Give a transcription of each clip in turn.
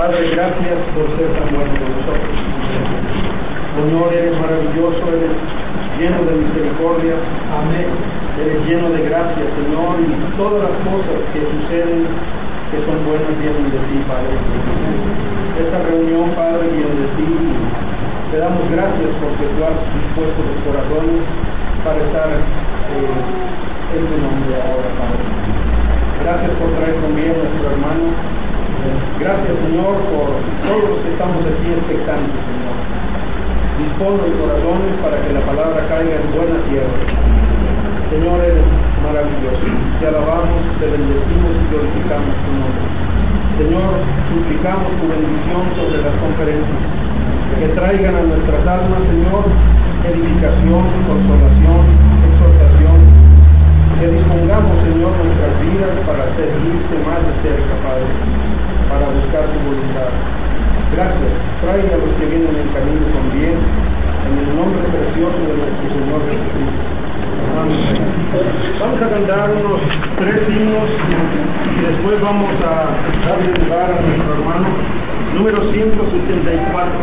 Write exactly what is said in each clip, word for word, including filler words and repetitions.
Padre, gracias por ser tan bueno con nosotros. Señor, eres maravilloso, eres lleno de misericordia. Amén. Eres lleno de gracia, Señor, y todas las cosas que suceden que son buenas vienen de ti, Padre. Esta reunión, Padre, viene de ti. Te damos gracias porque tú has dispuesto los corazones para estar eh, en tu nombre ahora, Padre. Gracias por traer conmigo a nuestro hermano. Gracias, Señor, por todos los que estamos aquí expectantes, Señor. Dispón los corazones para que la palabra caiga en buena tierra. Señor, eres maravilloso. Te alabamos, te bendecimos y glorificamos tu nombre. Señor, suplicamos tu bendición sobre las conferencias, que traigan a nuestras almas, Señor, edificación, consolación, exhortación, que dispongamos, Señor, nuestras vidas para servirte más de cerca, Padre, para buscar tu voluntad. Gracias. Traiga a los que vienen en camino con bien, en el nombre precioso de nuestro Señor Jesucristo. Amén. Vamos a cantar unos tres himnos y después vamos a darle lugar a nuestro hermano número ciento setenta y cuatro.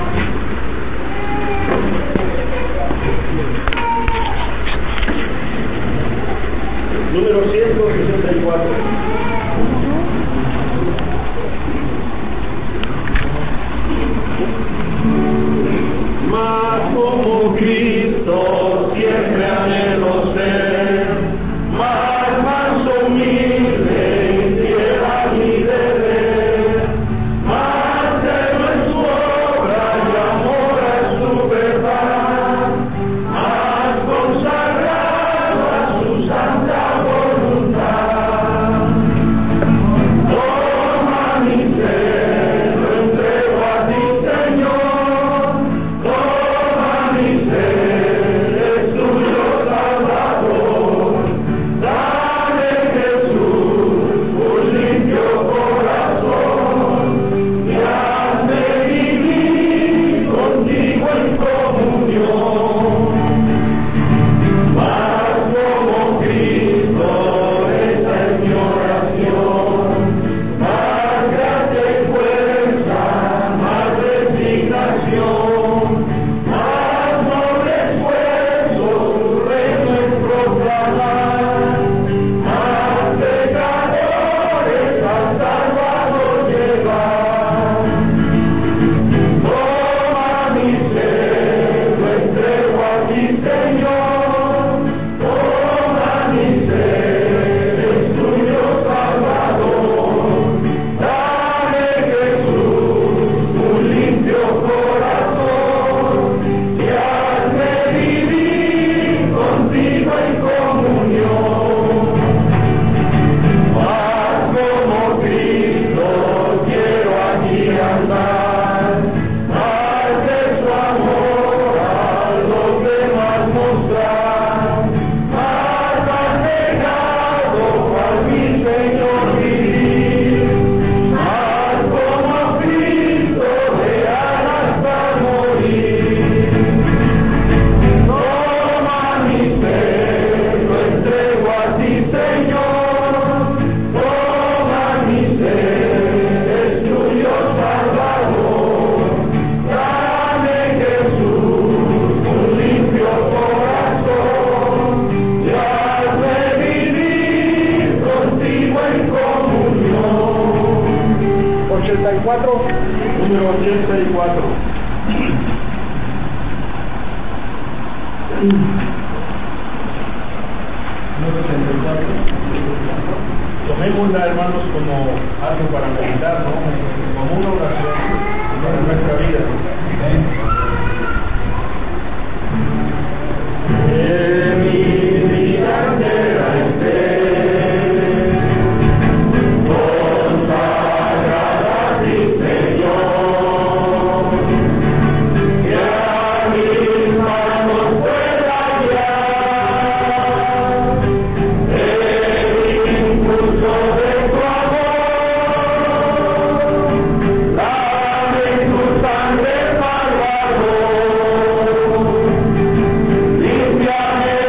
Número ciento sesenta y cuatro. Más como Cristo siempre anhelo ser, más manso, humilde, en tierra mi deber, más creo en su obra y amor a su verdad, más consagrado a su santa voluntad. Toma mi ser, lo entrego a ti, Señor. Número ochenta y cuatro. Tomémosla, hermanos, como algo para meditar, ¿no? Como una oración para nuestra vida. Que mi vida entera esté Limpiame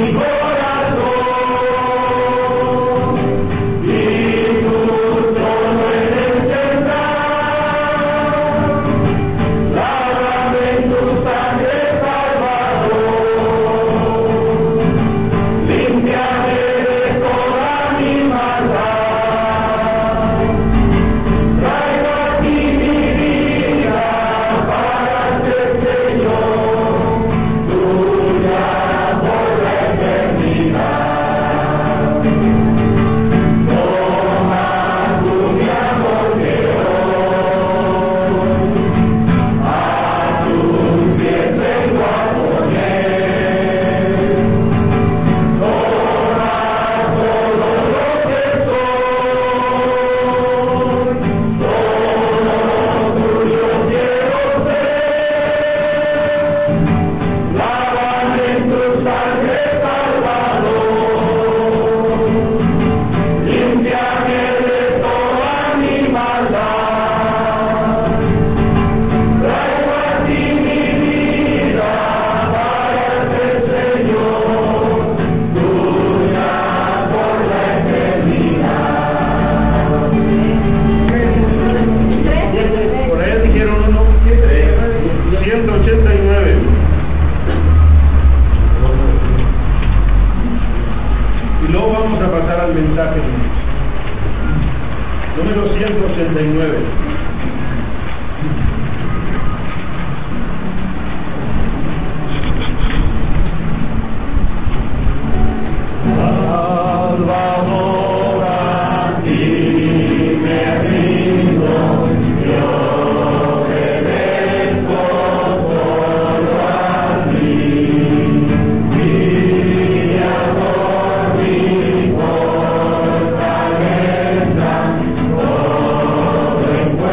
Encuentro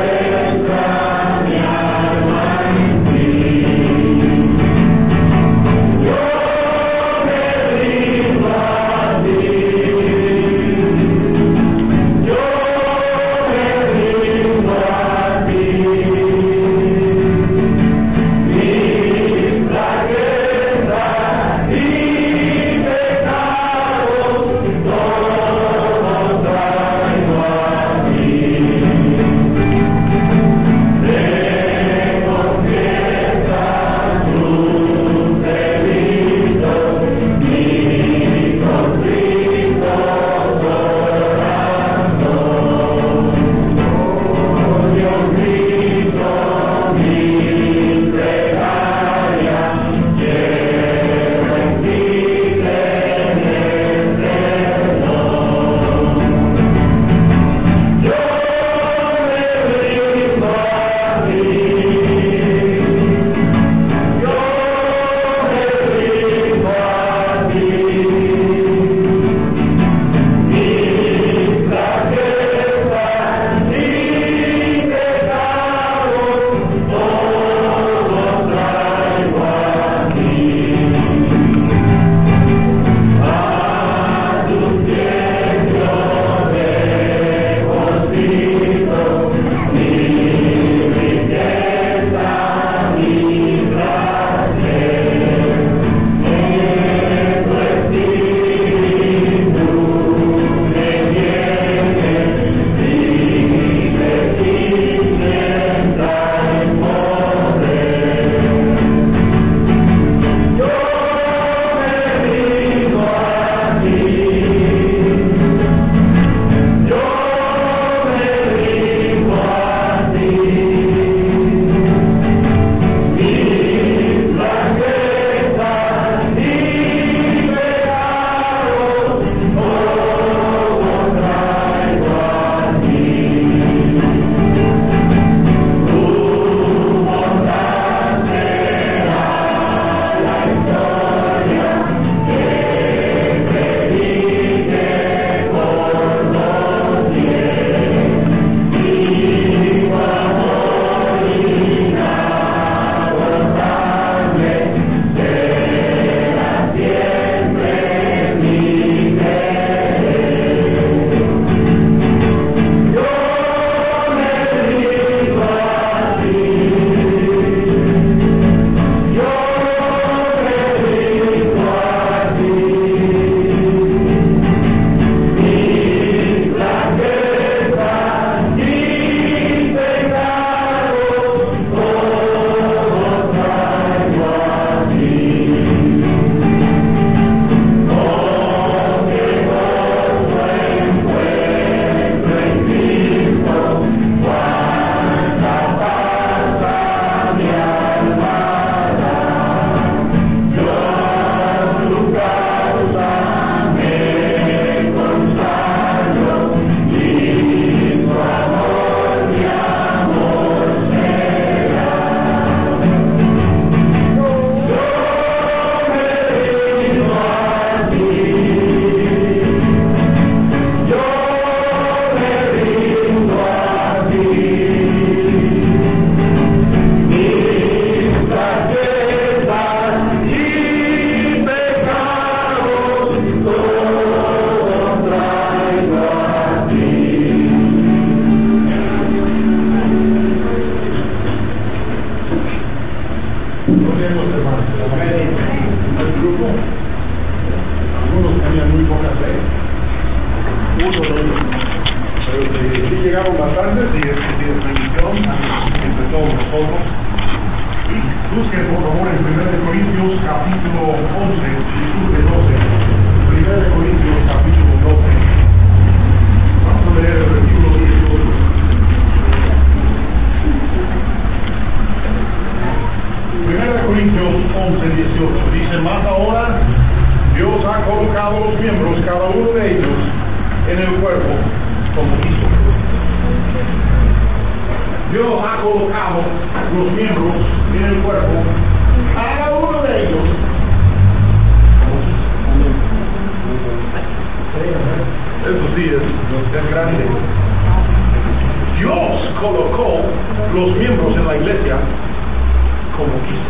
bastantes días de bendición entre todos nosotros. Busquen por favor en primera de Corintios capítulo once, versículo doce. primera de Corintios capítulo doce. Vamos a leer el versículo dieciocho. primera de Corintios once, dieciocho. Dice, más ahora Dios ha colocado los miembros, cada uno de ellos, en el cuerpo como quiso. Dios ha colocado los miembros en el cuerpo, cada uno de ellos como quiso. Eso sí es, es grande. Dios colocó los miembros en la iglesia como quiso.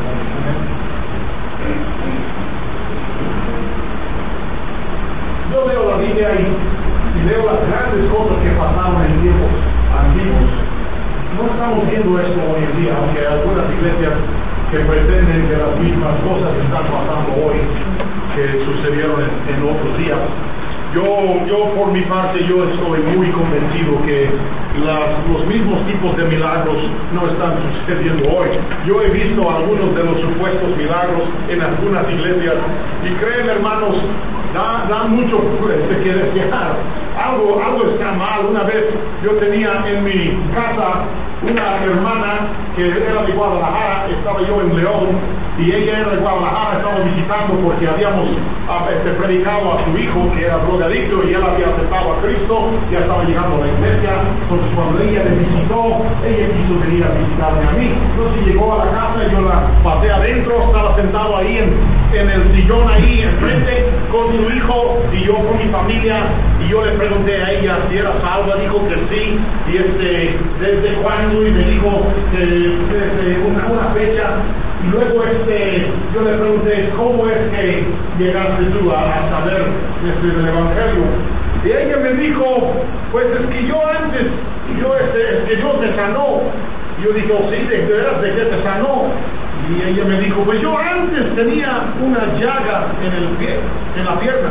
Yo leo la Biblia y, y leo las grandes cosas que pasaron en tiempos antiguos. No estamos viendo esto hoy en día, aunque hay algunas iglesias que pretenden que las mismas cosas están pasando hoy que sucedieron en, en otros días. Yo, yo por mi parte, yo estoy muy convencido que las, los mismos tipos de milagros no están sucediendo hoy. Yo he visto algunos de los supuestos milagros en algunas iglesias y créanme, hermanos, da, da mucho que desear. Algo, algo está mal. Una vez yo tenía en mi casa una hermana que era de Guadalajara, estaba yo en León, y ella era de Guadalajara, estaba visitando porque habíamos este, predicado a su hijo que era drogadicto y él había aceptado a Cristo, ya estaba llegando a la iglesia. Entonces cuando ella me visitó, ella quiso venir a visitarme a mí. Entonces llegó a la casa, yo la pasé adentro, estaba sentado ahí en, en el sillón ahí enfrente con su hijo y yo con mi familia, y yo le pregunté a ella si era salva, dijo que sí, y este, desde cuándo, y me dijo que desde una, una fecha. Y luego este, yo le pregunté, ¿cómo es que llegaste tú a, a saber este, del Evangelio? Y ella me dijo, pues es que yo antes, yo este, es que Dios me sanó. Y yo dije, oh, sí, ¿de veras de qué te sanó? Y ella me dijo, pues yo antes tenía una llaga en el pie, en la pierna.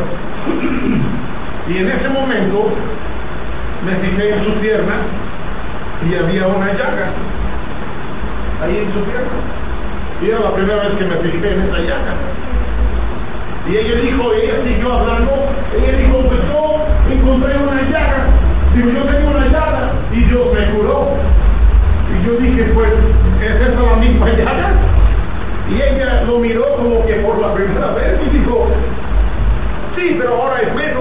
Y en ese momento me fijé en su pierna y había una llaga ahí en su pierna. Y era la primera vez que me fijé en esa llaga. Y ella dijo, y ella siguió hablando, ella dijo, pues yo encontré una llaga. Digo, yo tengo una llaga y Dios me curó. Y yo dije, pues, ¿es esa la misma llaga? Y ella lo miró como que por la primera vez y dijo, sí, pero ahora es menos.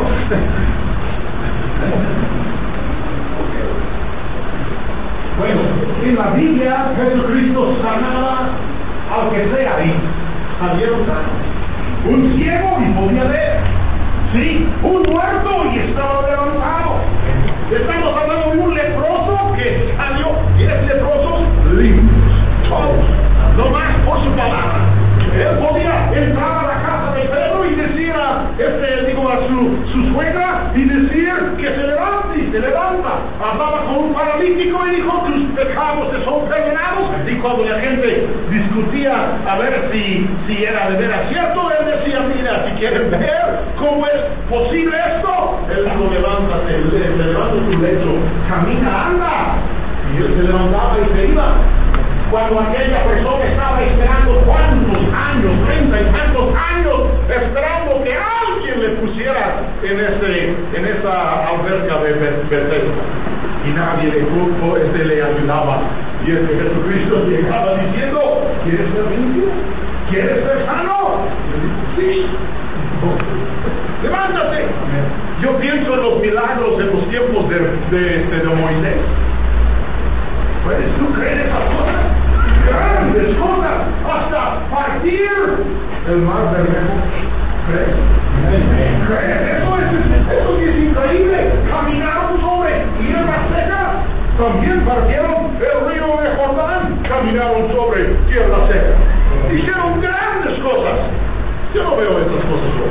Bueno, en la Biblia Jesucristo sanaba al que sea y salieron sanos. Un ciego y podía ver. Sí, un muerto y estaba levantado. Estamos hablando de un leproso que salió, y es leprosos limpios, todos, no más por su palabra. Él podía entrar a la casa de Pedro y decir a, este, digo, a su, su suegra y decir que se levante, y se levanta. Hablaba con un paralítico y dijo, tus pecados te son perdonados. Y cuando la gente discutía a ver si, si era de veras cierto, él decía, mira, si quieren ver cómo es posible esto, él dijo, levántate, le, le levanta tu lecho, camina, anda. Y él se levantaba y se iba. Cuando aquella persona estaba esperando cuántos años, treinta y tantos años, esperando que alguien le pusiera en, ese, en esa alberca de Bethesda. Y nadie de grupo este le ayudaba. Y es que Jesucristo llegaba diciendo, ¿quieres ser limpio? ¿Quieres ser sano? Sí. Levántate. Yo pienso en los milagros de los tiempos de, de, de, de Moisés. ¿Puedes tú creer esas cosas? Grandes cosas, hasta partir el mar Bermejo. ¿Crees? ¿Crees? Eso es, eso es increíble. Caminaron sobre tierra seca, también partieron el río de Jordán, caminaron sobre tierra seca. Hicieron grandes cosas. Yo no veo estas cosas hoy.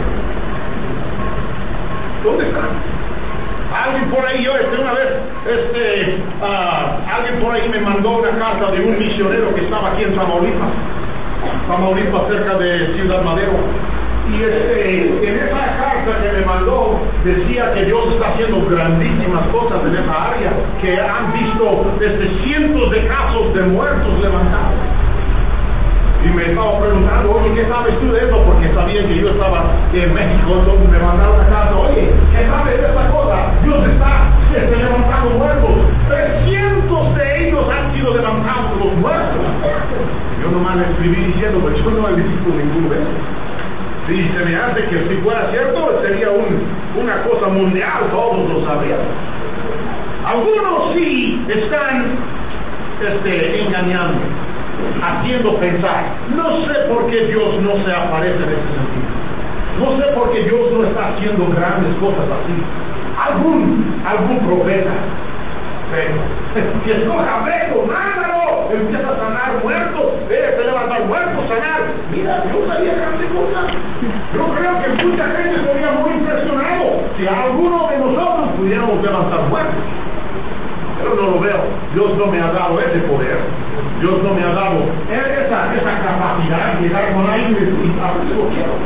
¿Dónde están? Alguien por ahí, yo este, una vez, este, uh, alguien por ahí me mandó una carta de un misionero que estaba aquí en Tamaulipas, Tamaulipas cerca de Ciudad Madero. Y este, en esa carta carta que me mandó decía que Dios está haciendo grandísimas cosas en esa área, que han visto desde cientos de casos de muertos levantados. Y me estaba preguntando, oye, ¿qué sabes tú de eso? Porque sabían que yo estaba en México, entonces me mandaron a casa, oye, ¿qué sabes de esta cosa? Dios está este, levantando muertos. Cientos de ellos han sido levantados los muertos. Yo nomás le escribí diciendo, pues yo no he visto ninguno de ellos. Si se me hace que si fuera cierto, sería un, una cosa mundial, todos lo sabrían. Algunos sí están este, engañando, haciendo pensar. No sé por qué Dios no se aparece en ese sentido. No sé por qué Dios no está haciendo grandes cosas así. Algún, algún profeta. Pero, que escoja recto, mándalo, empieza a sanar muertos, debe de levantar muertos, sanar. Mira, Dios haría grandes cosas. Yo creo que mucha gente sería muy impresionado si alguno de nosotros pudiéramos levantar muertos. Pero no lo veo. Dios no me ha dado ese poder. Dios no me ha dado esa, esa capacidad de llegar con alguien y decir, a veces lo quiero.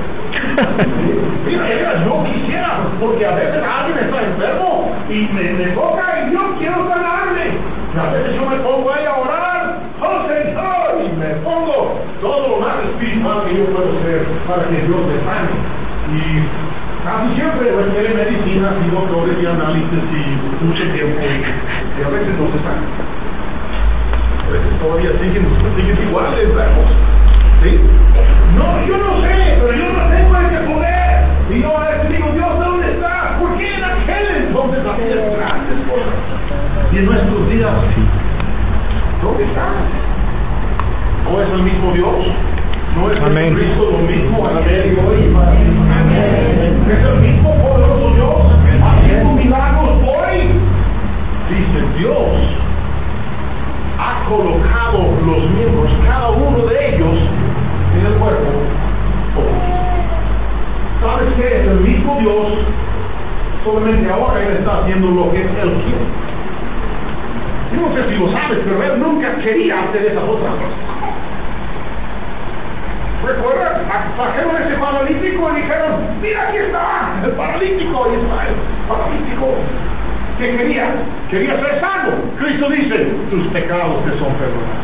Mira, yo quisiera, porque a veces alguien está enfermo y me, me toca y yo quiero sanarme. Y a veces yo me pongo ahí a orar, oh Señor, y me pongo todo lo más espiritual que yo puedo ser para que Dios me sane. Y casi siempre requiere medicinas y doctores y análisis y mucho tiempo, y a veces no se sanan. A veces todavía siguen, siguen igual de enfermos. ¿Sí? No, yo no sé, pero yo no tengo ese poder. Y yo a veces digo, Dios, ¿dónde está? ¿Por qué en aquel entonces hacías grandes cosas? Y en nuestros días, ¿dónde está? ¿No es el mismo Dios? ¿No es Amén. Cristo lo mismo ayer y hoy? Amén. ¿Es el mismo poderoso Dios haciendo milagros hoy? Dice Dios ha colocado los miembros, cada uno de ellos, en el cuerpo. ¿Sabes qué? Es el mismo Dios, solamente ahora Él está haciendo lo que Él quiere. Yo no sé si lo sabes, pero Él nunca quería hacer esas otras cosas. ¿Recuerdas? Trajeron ese paralítico y dijeron, mira, aquí está el paralítico, y está el paralítico. ¿Qué quería? Quería ser sano. Cristo dice, tus pecados te son perdonados.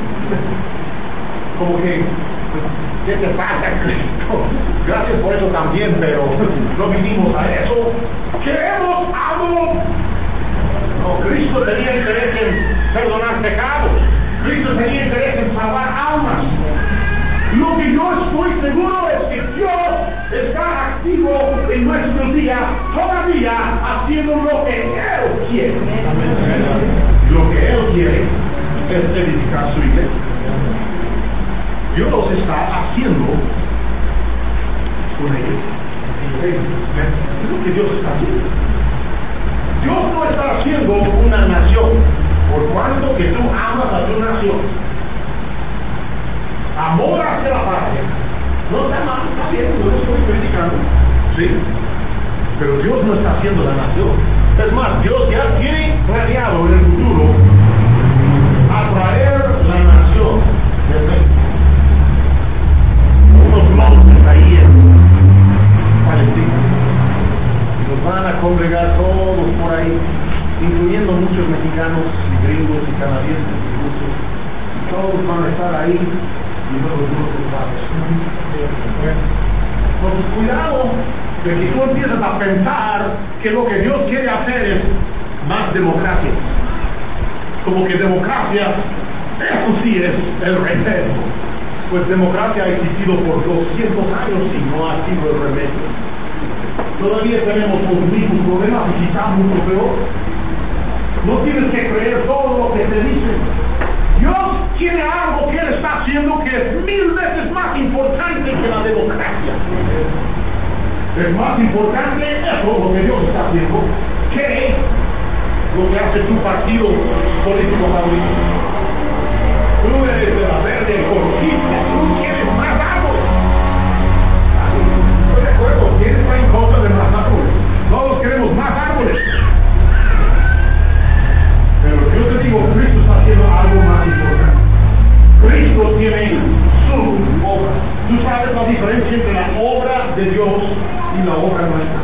Como que, ¿qué te pasa, Cristo? Gracias por eso también, pero no vinimos a eso. Queremos algo. No, Cristo tenía interés en perdonar pecados. Cristo tenía interés en salvar almas. Lo que yo estoy seguro es que Dios está activo en nuestros días, todavía haciendo lo que Él quiere. Lo que Él quiere es edificar su iglesia. Dios está haciendo una iglesia. Es lo que Dios está haciendo. Dios no está haciendo una nación, por cuanto que tú amas a tu nación. Amor hacia la patria. No está mal, está bien, no lo estoy criticando. ¿Sí? Pero Dios no está haciendo la nación. Es más, Dios ya tiene planeado en el futuro atraer la nación de México. Unos montes ahí en Palestina. Y nos van a congregar todos por ahí, incluyendo muchos mexicanos y gringos y canadienses y rusos. Todos van a estar ahí. Y no los culpables. Entonces, cuidado de que tú empiezas a pensar que lo que Dios quiere hacer es más democracia. Como que democracia, eso sí es el remedio. Pues democracia ha existido por doscientos años y no ha sido el remedio. Todavía tenemos los mismos problemas y quizás mucho peor. No tienes que creer todo lo que te dicen. Dios tiene algo que Él está haciendo que es mil veces más importante que la democracia. Es más importante eso, lo que Dios está haciendo, que lo que hace tu partido político favorito. Tú eres de la verde ecologista, tú quieres más árboles. Estoy de acuerdo, ¿quién está en contra de más árboles? Todos queremos más árboles. Pero yo te digo, Cristo está haciendo algo más importante. Cristo tiene su obra. Tú sabes la diferencia entre la obra de Dios y la obra no está.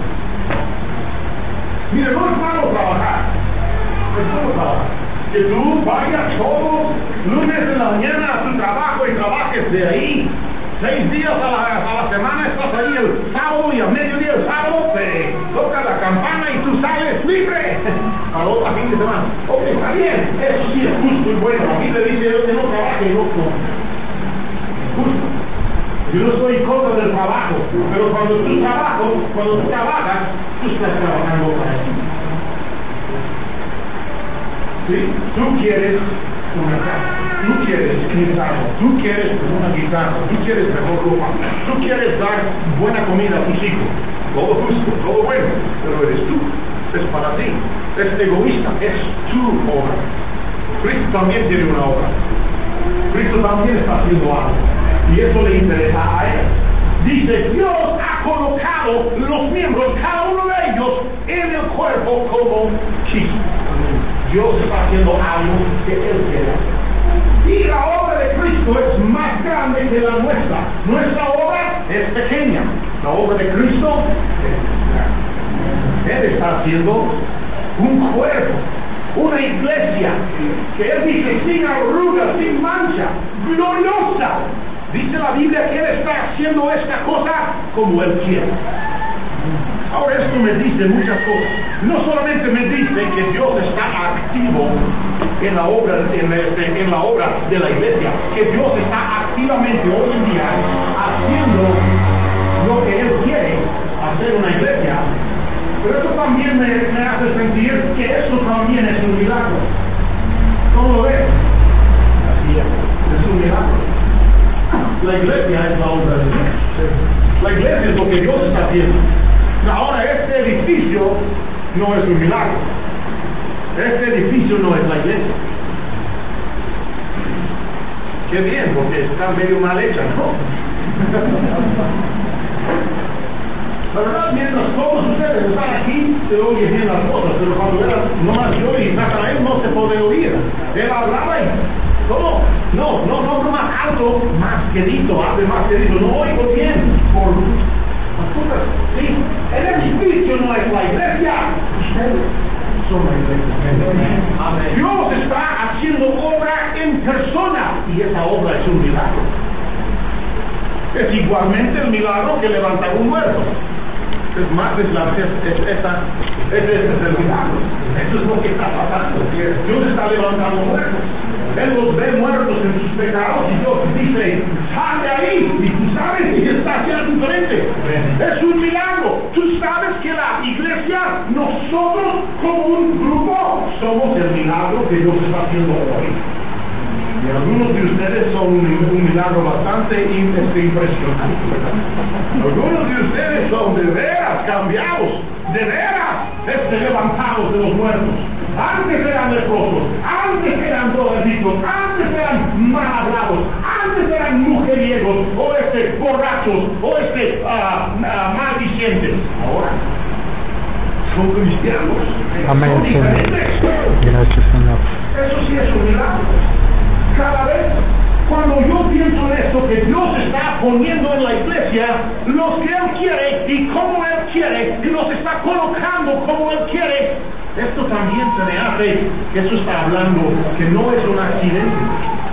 Mire, no es malo trabajar. No es malo trabajar. Que tú vayas todos lunes en la mañana a tu trabajo y trabajes de ahí. Seis días a la, a la semana estás ahí el sábado y a mediodía el sábado te toca la campana y tú sales libre a otro fin de semana. Ok, está bien, eso sí es justo y bueno. A mí le dice yo que no trabaje y no come. Justo. Yo no soy en contra del trabajo, pero cuando tú trabajas, cuando tú trabajas, tú estás trabajando para ti. ¿Sí? Tú quieres una casa, tú quieres un carro, tú quieres una guitarra, tú quieres mejor ropa, tú quieres dar buena comida a tus hijos, todo justo, todo bueno, pero eres tú, es para ti, es egoísta, es tu obra. Cristo también tiene una obra, Cristo también está haciendo algo, y eso le interesa a él. Dice, Dios ha colocado los miembros, cada uno de ellos, en el cuerpo como Cristo. Dios está haciendo algo que Él quiere. Y la obra de Cristo es más grande que la nuestra. Nuestra obra es pequeña. La obra de Cristo es grande. Él está haciendo un cuerpo, una iglesia, que Él dice sin arruga, sin mancha, gloriosa. Dice la Biblia que Él está haciendo esta cosa como Él quiere. Ahora esto me dice muchas cosas. No solamente me dice que Dios está activo en la obra, en, este, en la obra de la iglesia, que Dios está activamente hoy en día haciendo lo que Él quiere hacer una iglesia, pero eso también me, me hace sentir que eso también es un milagro. ¿Cómo lo ves? Así es, es un milagro. La iglesia es la obra de Dios. La iglesia es lo que Dios está haciendo. Ahora, este edificio no es un milagro. Este edificio no es la iglesia. Qué bien, porque está medio mal hecha, ¿no? La verdad, mientras todos ustedes están aquí, se oyen bien las cosas, pero cuando era nomás yo y Natanael no se puede oír. Él hablaba y, ¿cómo? No, no, no, no más alto, más quedito, hable más quedito, no oigo bien. Por sí, el edificio no es la iglesia, ustedes son la iglesia. Amén. Dios está haciendo obra en persona y esa obra es un milagro. Es igualmente el milagro que levantar un muerto. Es más, es la, es, es, esa, es, es, es el milagro. Eso es lo que está pasando. Dios está levantando muertos. Él los ve muertos en sus pecados y Dios dice, sal de ahí. Y tú sabes que está haciendo diferente. Es un milagro. Tú sabes que la iglesia, nosotros como un grupo, somos el milagro que Dios está haciendo hoy. Y algunos de ustedes son un, un milagro bastante impresionante. Algunos de ustedes son de veras cambiados, de veras este, levantados de los muertos. Antes eran leprosos, antes eran drogadictos, antes eran mal hablados, antes eran mujeriegos, o este, borrachos, o este, uh, uh, maldicientes. Ahora son cristianos. Amén, son diferentes. Gracias, Señor. Eso sí es un milagro. Cada vez cuando yo pienso en esto, que Dios está poniendo en la iglesia los que Él quiere y como Él quiere, y los está colocando como Él quiere, esto también se me hace que eso está hablando que no es un accidente,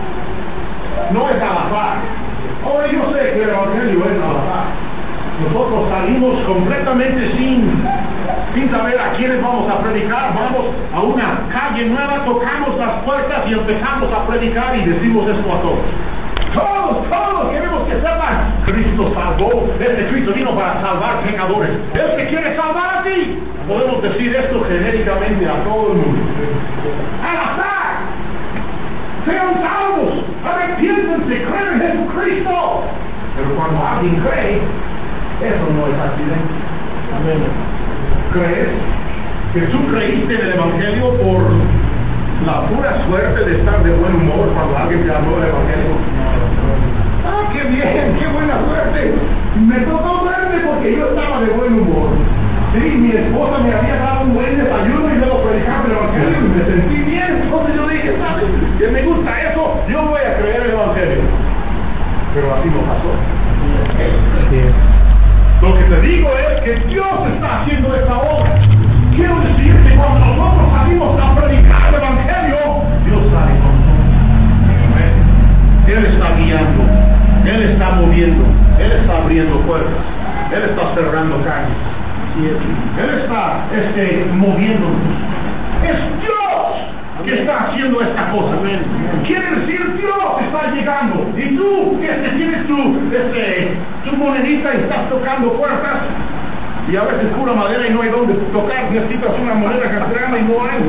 no es al azar. Ahora yo sé que el evangelio es al azar. Nosotros salimos completamente sin, sin saber a quiénes vamos a predicar. Vamos a una calle nueva, tocamos las puertas y empezamos a predicar y decimos esto a todos. Todos, todos queremos que sepan, Cristo salvó, este Cristo vino para salvar pecadores. Él te quiere salvar a ti. Podemos decir esto genéricamente a todo el mundo. Al azar. Sean salvos, arrepiéntense, creen en Jesucristo. Pero cuando alguien cree, eso no es accidente. Amén. ¿Crees que tú creíste en el Evangelio por la pura suerte de estar de buen humor cuando alguien te habló del Evangelio? ¡Ah, qué bien! ¡Qué buena suerte! Me tocó suerte porque yo estaba de buen humor. Sí, mi esposa me había dado un buen desayuno y luego predicaba el Evangelio y me sentí bien. Entonces yo dije, ¿sabes? Que me gusta eso, yo voy a creer el Evangelio. Pero así no pasó. Sí. Lo que te digo es que Dios está haciendo esta obra. Quiero decir que cuando nosotros salimos a predicar el Evangelio, Dios sale con nosotros. Él está guiando, Él está moviendo, Él está abriendo puertas, Él está cerrando calles. Él está este, moviéndonos. Es Dios que está haciendo esta cosa. Quiere decir, Dios está llegando. Y tú, este, tienes tu, este, tu monedita y estás tocando puertas. Y a veces pura madera y no hay donde tocar. Necesitas una moneda grande y no hay.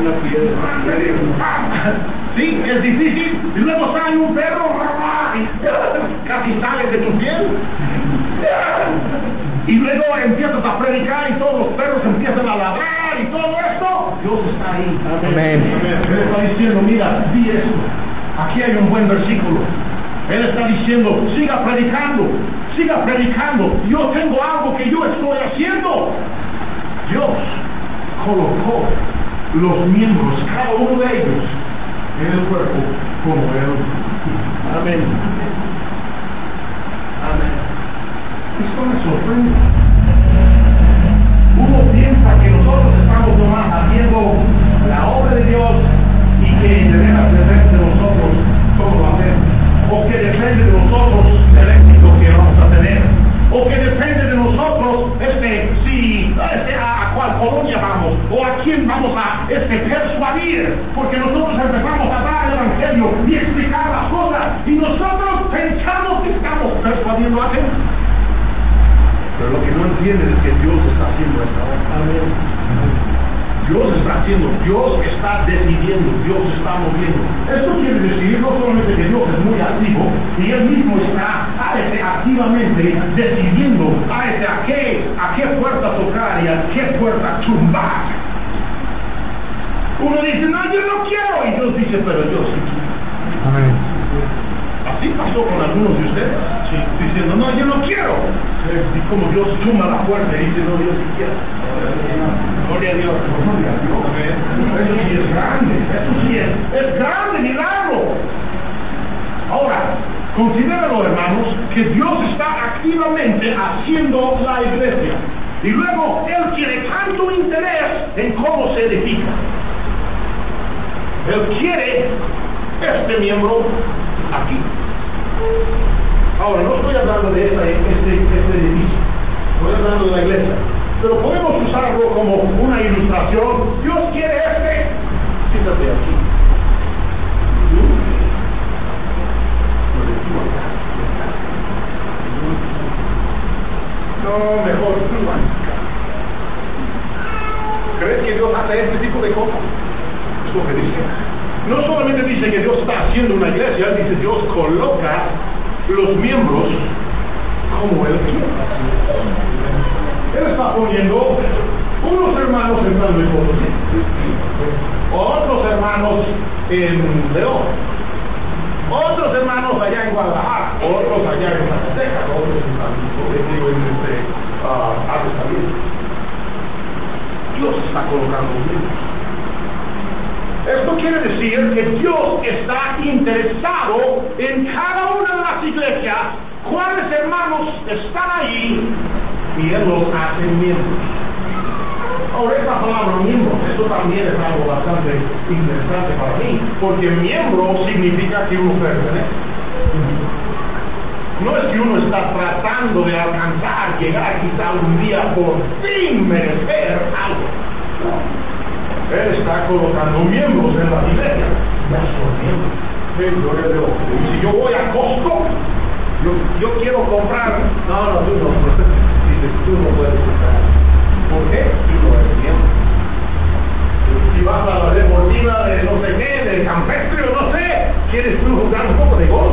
Sí, es difícil. Y luego sale un perro y casi sales de tu piel. Y luego empiezas a predicar y todos los perros empiezan a ladrar y todo esto. Dios está ahí. Amén. Él está diciendo, mira, di esto. Aquí hay un buen versículo. Él está diciendo, siga predicando, siga predicando. Yo tengo algo que yo estoy haciendo. Dios colocó los miembros, cada uno de ellos, en el cuerpo como Él. Amén. Amén. Esto me sorprende. Uno piensa que nosotros estamos nomás haciendo la obra de Dios y que de veras depende de nosotros cómo lo hacemos, o que depende de nosotros el éxito que vamos a tener, o que depende de nosotros este, si este, a, a cuál colonia vamos, o a quién vamos a este, persuadir, porque nosotros empezamos a dar el Evangelio y explicar las cosas, y nosotros pensamos que estamos persuadiendo a alguien. Pero lo que no entienden es que Dios está haciendo esta obra. Amén. Dios está haciendo, Dios está decidiendo, Dios está moviendo. Esto quiere decir no solamente que Dios es muy activo, y Él mismo está a este, activamente decidiendo a, este, a, qué, a qué puerta tocar y a qué puerta tumbar. Uno dice, no, yo no quiero, y Dios dice, pero yo sí quiero. Amén. Así pasó con algunos de ustedes, sí, diciendo, no, yo no quiero. Y como Dios tumba la puerta y dice, no, yo sí quiero. Gloria a Dios. Gloria a Dios. Eso sí es grande, eso sí es, es grande milagro. Ahora, considéralo, hermanos, que Dios está activamente haciendo la iglesia. Y luego, Él tiene tanto interés en cómo se edifica. Él quiere este miembro aquí. Ahora, no estoy hablando de esta, este, este edificio, estoy hablando de la iglesia, pero podemos usarlo como una ilustración. Dios quiere este, siéntate aquí. No, mejor tú acá. ¿Crees que Dios hace este tipo de cosas? Es lo que dice. No solamente dice que Dios está haciendo una iglesia, dice Dios coloca los miembros como Él quiere. Él está poniendo unos hermanos en San Luis Potosí, otros hermanos en León, otros hermanos allá en Guadalajara, otros allá en Zacatecas, otros en San Luis Potosí, en este, uh, Aguascalientes. Dios está colocando miembros. Esto quiere decir que Dios está interesado en cada una de las iglesias, cuáles hermanos están ahí, y Él los hace miembros. Ahora, esta palabra miembro, esto también es algo bastante interesante para mí, porque miembro significa que uno pertenece. No es que uno está tratando de alcanzar, llegar quizá un día por fin merecer algo. No. Él está colocando miembros en la iglesia. Ya son miembros. Sí, gloria a Dios. Y si yo voy a Costco, yo, yo quiero comprar. No, no, tú no. Dices, tú no puedes comprar. ¿Por qué? Tú no eres miembro. Si vas a la deportiva de no sé qué, de campestre o no sé, ¿quieres tú jugar un poco de golf?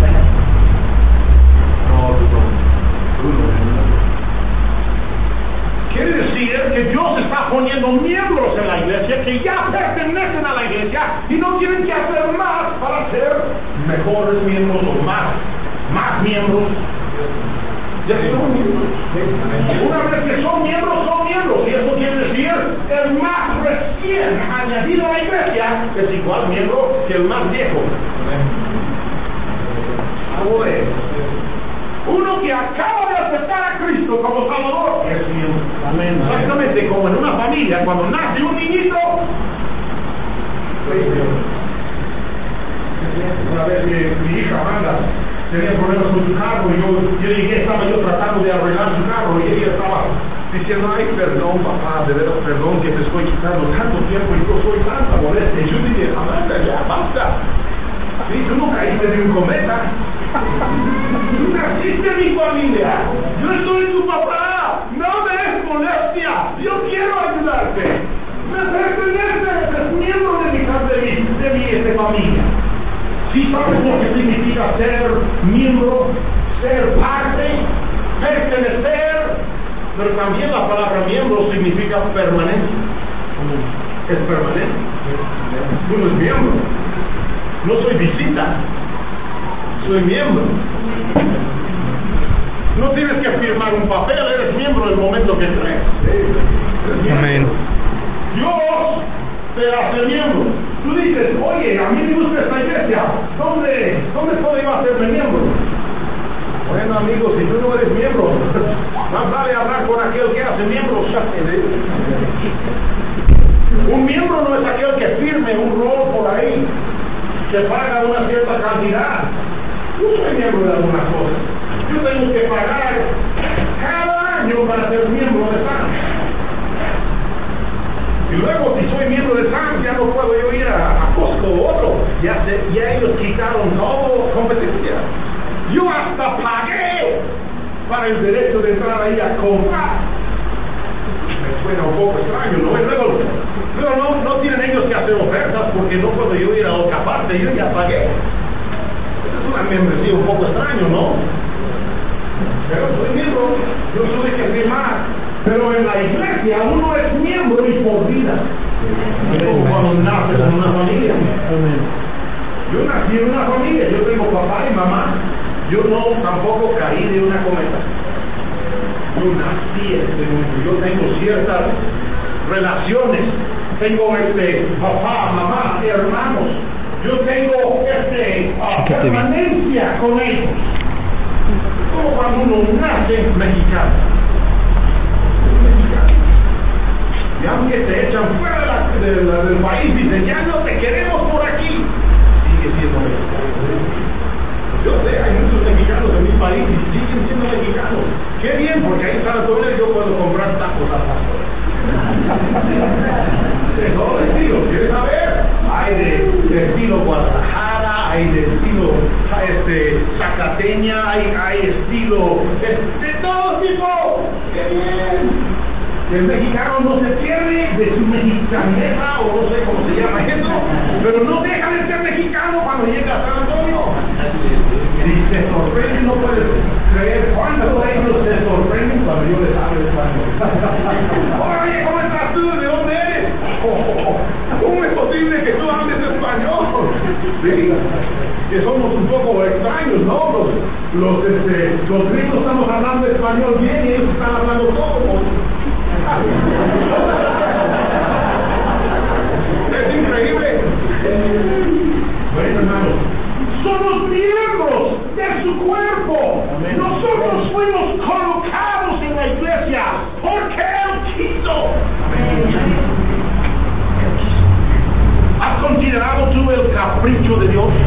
No, tú no. Tú no eres miembro. Quiere decir que Dios está poniendo miembros en la iglesia que ya pertenecen a la iglesia y no tienen que hacer más para ser mejores miembros o más, más miembros. Ya son miembros. Una vez que son miembros, son miembros. Y eso quiere decir el más recién añadido a la iglesia es igual miembro que el más viejo. Ahora, Uno que acaba de aceptar a Cristo como Salvador es miembro. Amén. Exactamente como en una familia, cuando nace un niñito. Una vez que mi hija Amanda tenía problemas con su carro y yo, yo llegué, estaba yo tratando de arreglar su carro y ella estaba diciendo, ay, perdón papá, de verdad, perdón que te estoy quitando tanto tiempo y yo soy tanta molestia. Y yo dije, Amanda, ya basta. Sí, tú no caíste de un cometa. Tú naciste en mi familia. Yo soy tu papá. No me des molestia. Yo quiero ayudarte. Me pertenece, eres miembro de mi, de mi, de mi de familia. Si sabes lo que significa ser miembro, ser parte, pertenecer, pero también la palabra miembro significa permanente. Es permanente. Uno es miembro. No soy visita, soy miembro. No tienes que firmar un papel, eres miembro en el momento que crees. Amén. Dios te hace miembro. Tú dices, oye, a mí me gusta esta iglesia, ¿dónde, dónde puedo yo hacerme miembro? Bueno, amigos, si tú no eres miembro, más vale hablar con aquel que hace miembro. Un miembro no es aquel que firme un rol por ahí, que paga una cierta cantidad. Yo soy miembro de algunas cosas. Yo tengo que pagar cada año para ser miembro de S A M. Y luego, si soy miembro de S A M, ya no puedo yo ir a, a Costco o otro. Ya, se, ya ellos quitaron todo competencia. Yo hasta pagué para el derecho de entrar ahí a comprar. Me suena un poco extraño, ¿no? Luego, luego no, no tienen ellos que hacer ofertas porque no puedo yo ir a otra parte, yo ya pagué. Esa es una membresía un poco extraño, ¿no? Pero soy miembro, yo tuve que firmar. Pero en la iglesia uno es miembro y por vida. Como cuando naces en una familia. Yo nací en una familia, yo tengo papá y mamá. Yo no tampoco caí de una cometa. Yo nací en este mundo, yo tengo ciertas relaciones, tengo este papá, mamá, hermanos, yo tengo este uh, permanencia con ellos. Como cuando uno nace mexicano. mexicano. Y aunque te echan fuera de la, de la, del país, dicen, ya no te queremos por aquí, sigue siendo mexicano. Yo sé, hay muchos mexicanos en mi país y siguen siendo mexicanos. Qué bien, porque ahí está la zona y yo puedo comprar tacos al pastor. De todo estilo, ¿quieres saber? Hay de, de estilo Guadalajara, hay de estilo este, Zacateña, hay, hay estilo de, de todo tipo. ¡Qué bien! El mexicano no se pierde de su mexicaneza, o no sé cómo se llama eso, pero no deja de ser mexicano cuando llega a San Antonio. Y se sorprende, no puedes creer cuántos de ellos se sorprenden cuando yo les hablo español. Oye, ¿cómo estás tú? ¿De dónde eres? Oh, ¿cómo es posible que tú hables español? Sí, que somos un poco extraños, ¿no? Los, los, este, los gringos estamos hablando español bien y ellos están hablando todo. Es increíble. Bueno, hermanos, somos miembros de su cuerpo. Amén. Nosotros fuimos colocados en la iglesia porque Él quiso. Amén. ¿Has considerado tú el capricho de Dios?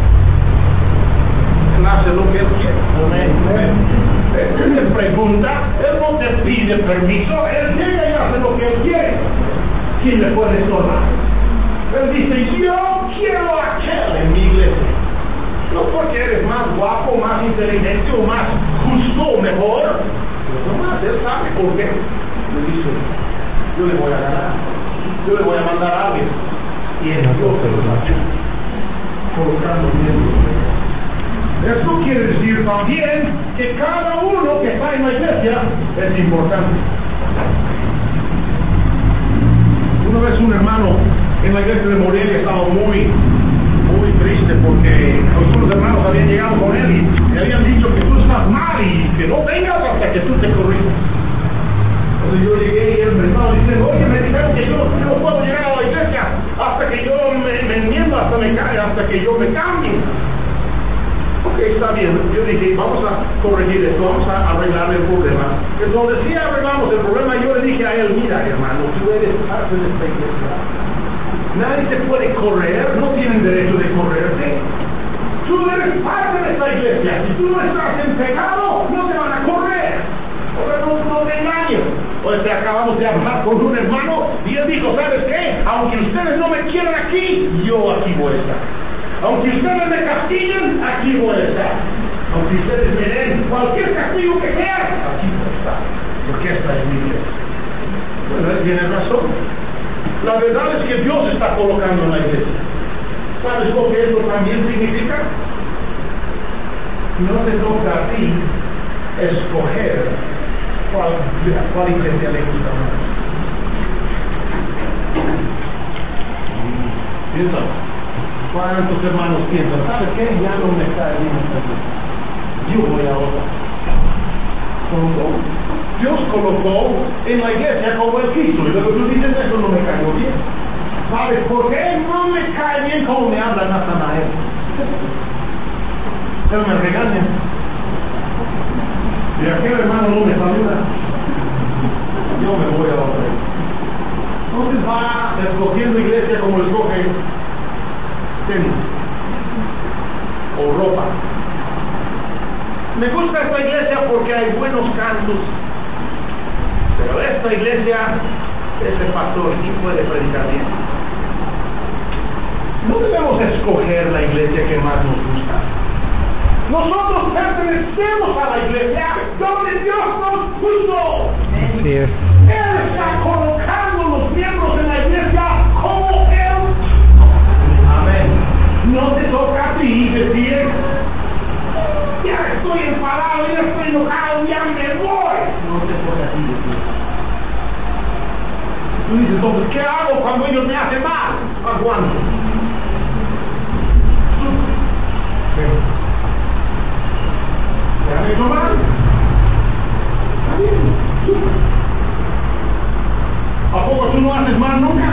Él hace lo que Él quiere. Amén. Amén. Él te pregunta, Él no te pide permiso, Él llega y hace lo que Él quiere. ¿Quién le puede estorbar? Él dice, yo quiero a aquel en mi iglesia. No porque eres más guapo, más inteligente o más justo o mejor. No más, Él sabe por qué. Le dice, yo le voy a ganar. Yo le voy a mandar a alguien. Y en Dios se lo hace. Colocando miembros. Eso quiere decir también que cada uno que está en la iglesia es importante. Una vez un hermano en la iglesia de Morelia estaba muy, muy triste porque algunos hermanos habían llegado con él y le habían dicho que tú estás mal y que no vengas hasta que tú te corrijas. Entonces yo llegué y el hermano dice, oye, me dijeron que yo no, no puedo llegar a la iglesia hasta que yo me, me enmiendo, hasta me caiga, hasta que yo me cambie. Ok, está bien. Yo dije, vamos a corregir esto, vamos a arreglar el problema. Entonces, si arreglamos el problema, yo le dije a él, mira, hermano, tú eres parte de esta iglesia. Nadie te puede correr, no tienen derecho de correrte. Tú eres parte de esta iglesia. Si tú no estás en pecado, no te van a correr. Ahora no, no te engañes. Pues acabamos de hablar con un hermano y él dijo, ¿sabes qué? Aunque ustedes no me quieran aquí, yo aquí voy a estar. Aunque ustedes me castiguen, aquí voy a estar. Aunque ustedes me den cualquier castigo que sea, aquí voy a estar. Porque esta es mi iglesia. Bueno, él tiene razón. La verdad es que Dios está colocando en la iglesia. ¿Sabes lo que esto también significa? No te toca a ti escoger cuál, cuál iglesia le gusta más. Piensa, ¿cuántos hermanos piensan? ¿Sabes qué? Ya no me cae bien esta iglesia. Yo voy a otra. Dios colocó en la iglesia como el Cristo, y luego tú dices, eso no me cayó bien. ¿Sabes por qué? No me cae bien como me habla Natanael. Él me regaña. Y aquel hermano no me saluda. Yo me voy a la otra. Entonces va escogiendo iglesia como escoge tenis o ropa. Me gusta esta iglesia porque hay buenos cantos, pero esta iglesia, este pastor sí puede predicar bien. No debemos escoger la iglesia que más nos gusta. Nosotros pertenecemos a la iglesia donde Dios nos puso. Así es. Él está colocando los miembros de la iglesia como Él. Amén. No te toca a ti decir, ya estoy enfadado, ya estoy enojado, ya me voy. No te toca a ti decir. Tú dices, entonces, ¿qué hago cuando ellos me hacen mal? Aguanto. ¿Te han hecho mal? Está bien. ¿A poco tú no haces mal nunca?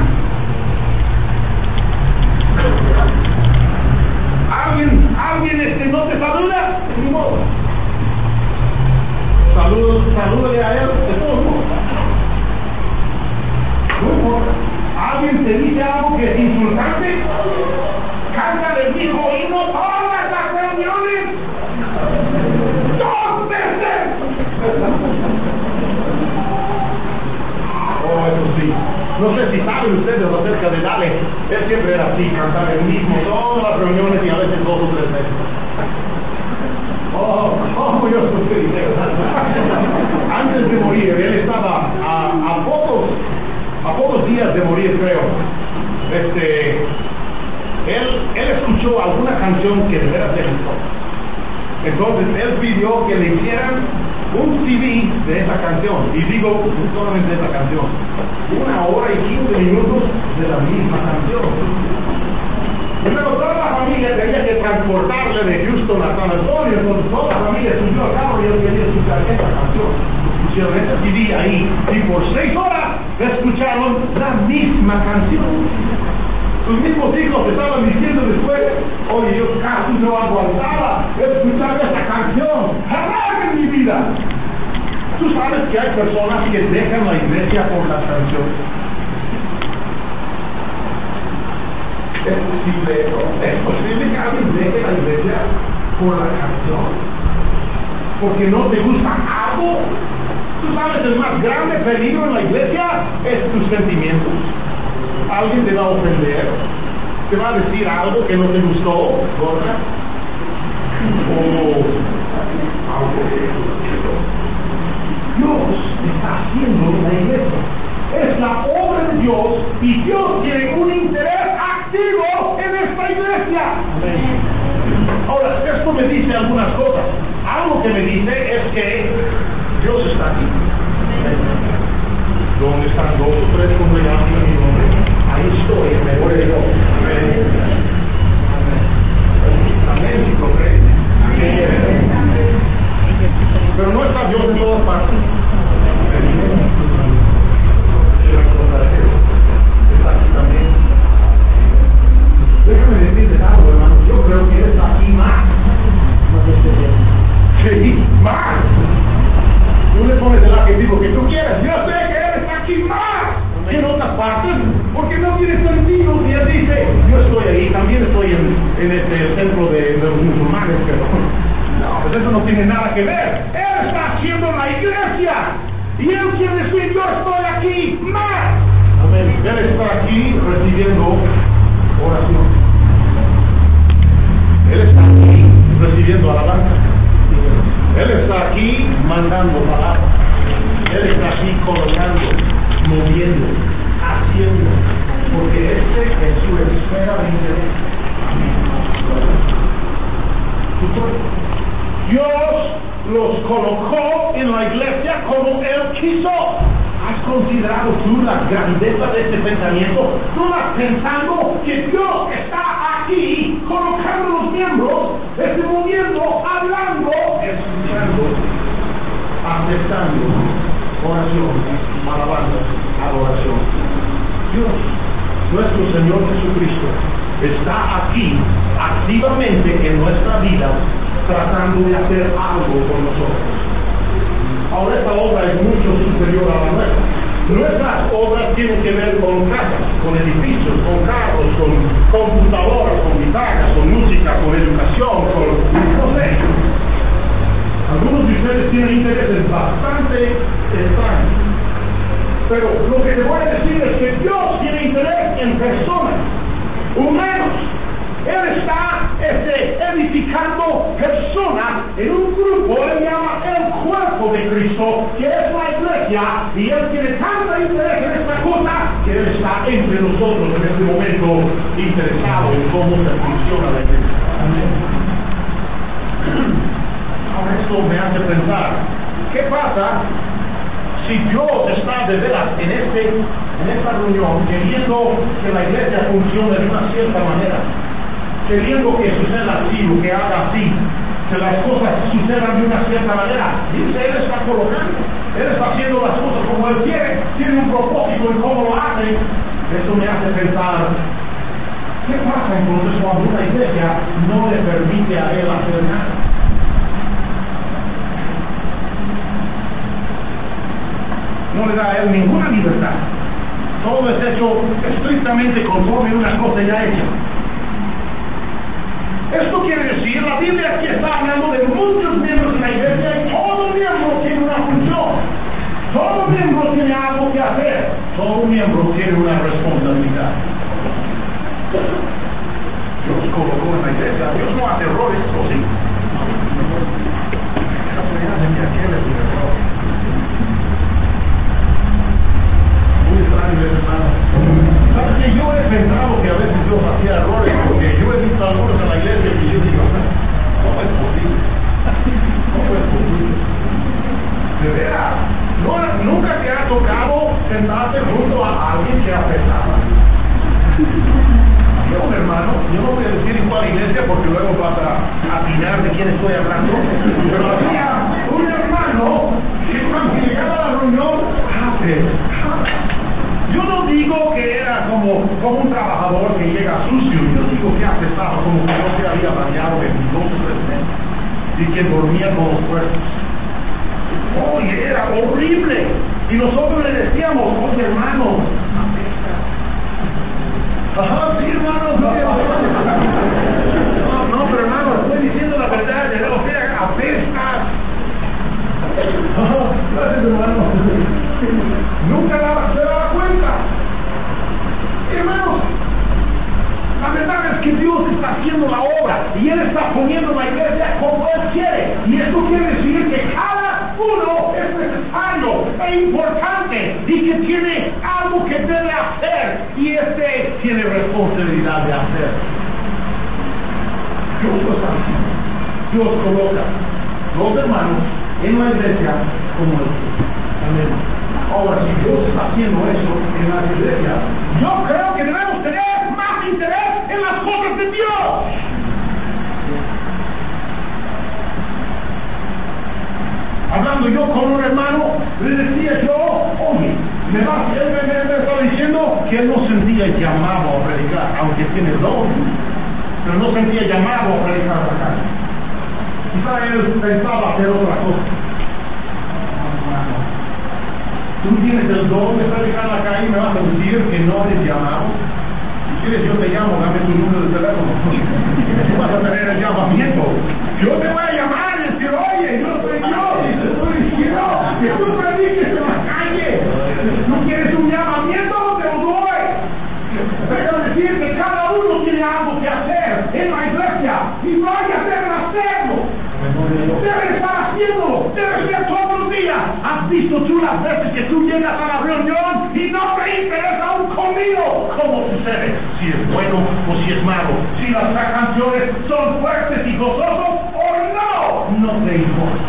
¿Alguien, alguien este, no te saluda? Ni modo. Saludos, salúdale a él, de todos modos. No importa. ¿Alguien te dice algo que es insultante? Canta del mismo himno todas las reuniones. ¡Dos veces! Oh, eso sí. No sé si saben ustedes acerca de Dale. Él siempre era así, cantar el mismo, todas las reuniones y a veces dos o tres veces. Oh, oh, yo estoy antes de morir, él estaba a, a pocos, a pocos días de morir, creo. Este, él, él escuchó alguna canción que de veras le gustó. Entonces él pidió que le hicieran un C D de esa canción, y digo, no solamente de esa canción, una hora y quince minutos de la misma canción. Y luego toda la familia tenía que transportarle de Houston a San Antonio, entonces toda la familia subió al carro y él quería escuchar esa canción. Pusieron ese C D ahí, y por seis horas escucharon la misma canción. Sus mismos hijos estaban diciendo después, oye, yo casi no aguantaba escuchar esa canción, jamás en mi vida. Tú sabes que hay personas que dejan la iglesia por las canciones. Es posible, es posible que alguien deje la iglesia por la canción, porque no te gusta algo. Tú sabes, el más grande peligro en la iglesia es tus sentimientos. Alguien te va a ofender, te va a decir algo que no te gustó, ¿verdad? O algo que Dios está haciendo en la iglesia. Es la obra de Dios y Dios tiene un interés activo en esta iglesia. Amén. Ahora, esto me dice algunas cosas. Algo que me dice es que Dios está aquí. ¿Dónde están dos o tres congregados en mi nombre? Ahí estoy, en medio de Dios. Amén. Amén, si lo creen. Amén. Pero no está Dios en todas partes. Está aquí también. Déjame decirte algo, hermano. Yo creo que Él está aquí más. aquí más que en otras partes, porque no tiene sentido si él dice, yo estoy ahí, también estoy en, en este centro de, de los musulmanes, pero no, pues eso no tiene nada que ver. Él está haciendo la iglesia, y él quiere decir, yo estoy aquí más. Amén. Él está aquí recibiendo oración. Él está aquí recibiendo alabanza. Él está aquí mandando palabras. Él está aquí colocando, moviendo, haciendo, porque este es su esfera de interés. Dios los colocó en la iglesia como Él quiso. ¿Has considerado tú la grandeza de este pensamiento? ¿No estás pensando que Dios está aquí colocando los miembros, este moviendo, hablando, escuchando, aceptando oración, alabanza, adoración? Dios, nuestro Señor Jesucristo, está aquí activamente en nuestra vida tratando de hacer algo con nosotros. Ahora esta obra es mucho superior a la nuestra. Nuestras obras tienen que ver con casas, con edificios, con carros, con computadoras, con guitarras, con música, con educación, con no sé. Algunos de ustedes tienen intereses bastante extraños. Pero lo que te voy a decir es que Dios tiene interés en personas, humanos. Él está este, edificando personas en un grupo, él llama el cuerpo de Cristo, que es la iglesia, y él tiene tanto interés en esta cosa que él está entre nosotros en este momento interesado en cómo se funciona la iglesia. Amén. Ahora esto me hace pensar, ¿qué pasa si Dios está de veras en, este, en esta reunión queriendo que la iglesia funcione de una cierta manera? Queriendo que suceda así, o que haga así, que las cosas sucedan de una cierta manera. Dice, Él está colocando, Él está haciendo las cosas como Él quiere, tiene un propósito en cómo lo hace. Eso me hace pensar, ¿qué pasa entonces cuando una iglesia no le permite a Él hacer nada? No le da a Él ninguna libertad. Todo es hecho estrictamente conforme a una cosa ya hecha. Esto quiere decir, la Biblia aquí está hablando de muchos miembros de la iglesia y todo miembro tiene una función. Todo miembro tiene algo que hacer. Todo miembro tiene una responsabilidad. Dios colocó en la iglesia. Dios no hace errores, ¿o sí? Muy extraño, hermano. ¿Sabes que yo he pensado que a veces Dios hacía errores? Porque yo he visto algunos en la iglesia y yo digo, ¿cómo es posible? ¿Cómo es posible? De veras, ¿no, nunca te ha tocado sentarte junto a alguien que apestaba? Yo, hermano, yo no voy a decir en cuál iglesia porque luego vas a atinar de quién estoy hablando, pero había un hermano que cuando llegaba a la reunión, yo no digo que era como, como un trabajador que llega sucio, yo digo que apestaba como que no se había bañado en dos o tres meses y que dormía con los cuerpos. Oye, era horrible. Y nosotros le decíamos, oye hermano, ajá, sí hermano, no, no, no, pero hermano, estoy diciendo la verdad, de o sea, apestas. Ajá, gracias hermano. Nunca la, se daba cuenta. Hermanos, la verdad es que Dios está haciendo la obra y Él está poniendo la iglesia como Él quiere. Y esto quiere decir que cada uno es necesario e importante y que tiene algo que debe hacer y este tiene responsabilidad de hacer. Dios lo está haciendo. Dios coloca los hermanos en la iglesia como Él quiere. Amén. Ahora, si Dios está haciendo eso en la iglesia, yo creo que debemos tener más interés en las cosas de Dios. Hablando yo con un hermano, le decía yo, oye, me va, él me, me, me estaba diciendo que él no sentía llamado a predicar, aunque tiene don, pero no sentía llamado a predicar a la calle. Quizá él pensaba hacer otra cosa. Tú tienes el don de predicar en la calle y me vas a decir que no eres llamado. Si quieres yo te llamo, dame tu número de teléfono. Vas a tener el llamamiento. Yo te voy a llamar y decir, oye, yo soy Dios y te estoy diciendo que tú prediques en la calle. ¿Tú quieres un llamamiento? Te lo doy. Déjame decir que cada uno tiene algo que hacer en la iglesia y vaya a hacer hacerlo. Debes estar haciéndolo, debes ser todos los días. ¿Has visto tú las veces que tú llegas a la reunión y no te interesa un comino? ¿Cómo sucede? Si es bueno o si es malo, si las canciones son fuertes y gozosos o no, no te importa.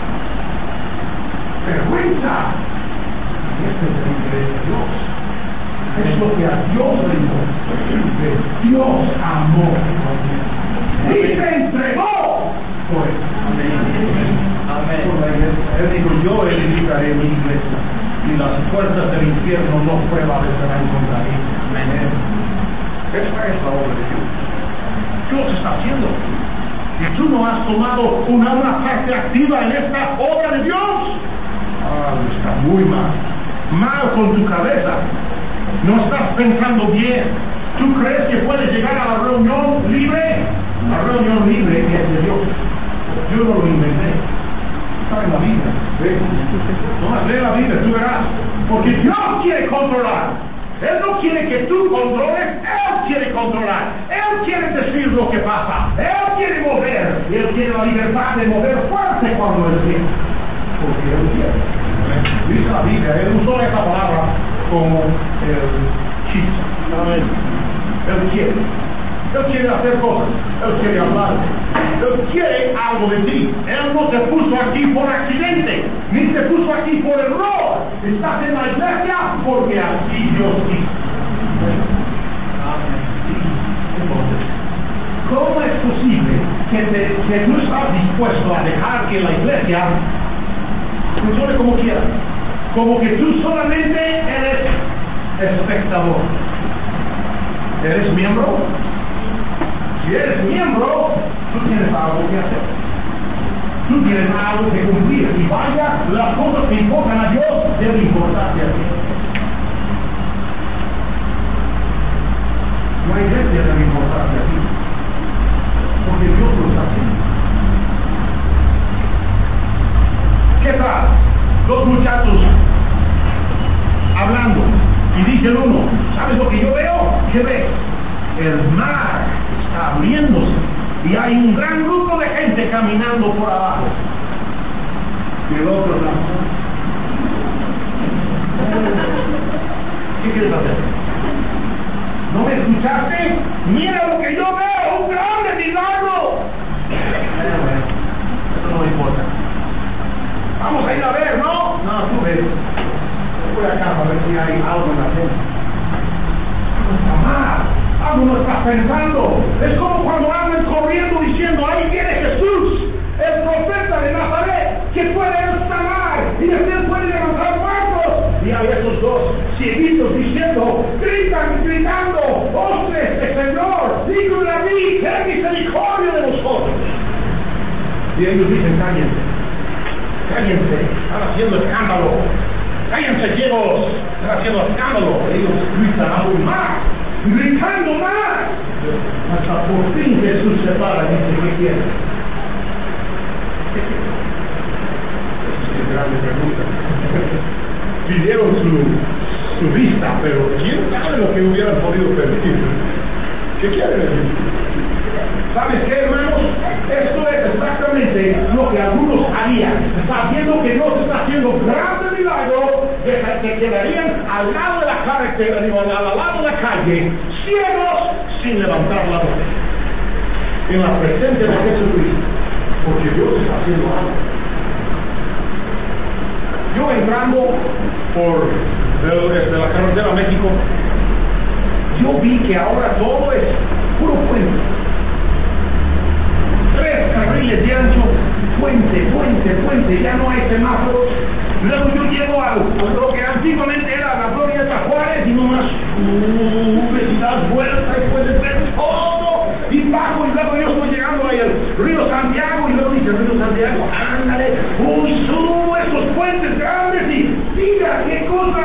Vergüenza. Y esto es el interés de Dios. Es lo que a Dios le importa. Dios amó y se entregó. Amén. Amén. Él dijo, yo edificaré mi iglesia y las puertas del infierno no prevalecerán contra mí. Amén. Esa es la obra de Dios. Dios está haciendo. Y tú no has tomado una, una parte activa en esta obra de Dios. Ah, está muy mal. Mal con tu cabeza. No estás pensando bien. ¿Tú crees que puedes llegar a la reunión libre? La reunión libre es de Dios. Yo no lo inventé. Está en la Biblia. ¿Ves? No, lee la Biblia, tú verás. Porque Dios quiere controlar. Él no quiere que tú controles, Él quiere controlar. Él quiere decir lo que pasa. Él quiere mover. Él tiene la libertad de mover fuerte cuando Él quiere. Porque Él quiere. Dice la Biblia, Él usó esa palabra como el chiste. Amén. Él quiere. Él quiere hacer cosas. Él quiere hablar. Él quiere algo de ti. Él no te puso aquí por accidente, ni te puso aquí por error. Estás en la iglesia porque así Dios quiso. Entonces, ¿cómo es posible que, te, que tú estás dispuesto a dejar que la iglesia funcione como quiera? Como que tú solamente eres espectador. ¿Eres miembro? Si eres miembro, tú tienes algo que hacer. Tú tienes algo que cumplir. Y vaya, las cosas que importan a Dios deben importarte a ti. La iglesia debe importarte a ti. Porque Dios lo está haciendo. ¿Qué tal? Dos muchachos hablando. Y dice el uno, ¿sabes lo que yo veo? ¿Qué ves? El mar está abriéndose y hay un gran grupo de gente caminando por abajo. Y el otro está. ¿Qué quieres hacer? ¿No me escuchaste? Mira lo que yo veo, un grande milagro. Eso no me importa. Vamos a ir a ver, ¿no? No, tú ves. Voy acá a ver si hay algo en la gente. No está mal. Algo no está pensando. Es como cuando andan corriendo diciendo, ahí viene Jesús, el profeta de Nazaret, que puede sanar y él puede levantar muertos. Y hay esos dos cieguitos diciendo, gritan, gritando, ¡hostes, el Señor, hijo de David, ten misericordia de nosotros! Y ellos dicen, cállense, cállense, están haciendo escándalo. Cállense, ciegos, están haciendo escándalo. Ellos gritan aún más, gritando más. Hasta por fin Jesús se para y dice, ¿qué quiere? Esa es la grande pregunta. Pidieron su, su vista, pero ¿quién sabe lo que hubieran podido permitir? ¿Qué quiere decir? ¿Sabes qué, hermanos? Esto es exactamente lo que algunos harían. Sabiendo que Dios está haciendo grandes milagros, que quedarían al lado de la calle, al lado de la calle, ciegos, sin levantar la voz. En la presencia de Jesucristo. Porque Dios está haciendo algo. Yo entrando por el, desde la carretera a México, yo vi que ahora todo es puro puente. Tres carriles de ancho, puente, puente, puente, ya no hay semáforos. Luego yo llego a lo que antiguamente era la Glorieta Juárez y nomás subes y das vueltas y puedes ver todo. Y bajo y luego yo estoy llegando ahí al río Santiago y luego dice río Santiago, ándale, uy, subo esos puentes grandes y mira mira qué cosa.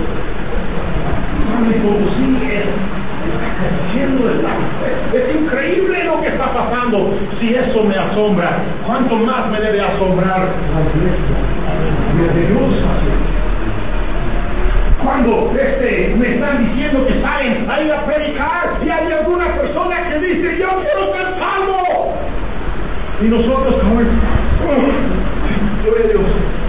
San Luis Potosí es, está creciendo, está, es, es increíble lo que está pasando. Si eso me asombra, ¿cuánto más me debe asombrar la iglesia de Dios? Cuando este, me están diciendo que salen a ir a predicar y hay alguna persona que dice, yo quiero ser salvo. Y nosotros como, oh, gloria a Dios,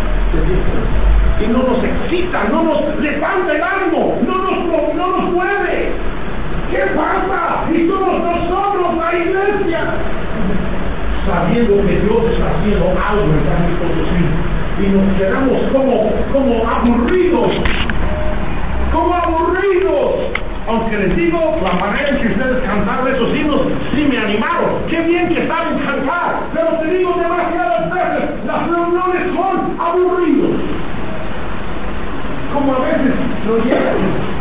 y no nos excita, no nos levanta el ánimo, no nos, no nos mueve. ¿Qué pasa? Y somos nosotros la iglesia, sabiendo que Dios está haciendo algo en San Luis Potosí, y nos quedamos como, como aburridos, como aburridos. Aunque les digo, la manera en que ustedes cantaron esos himnos, sí me animaron. Qué bien que saben cantar. Pero te digo, demasiadas veces, las reuniones son aburridos. Como a veces lo llegan.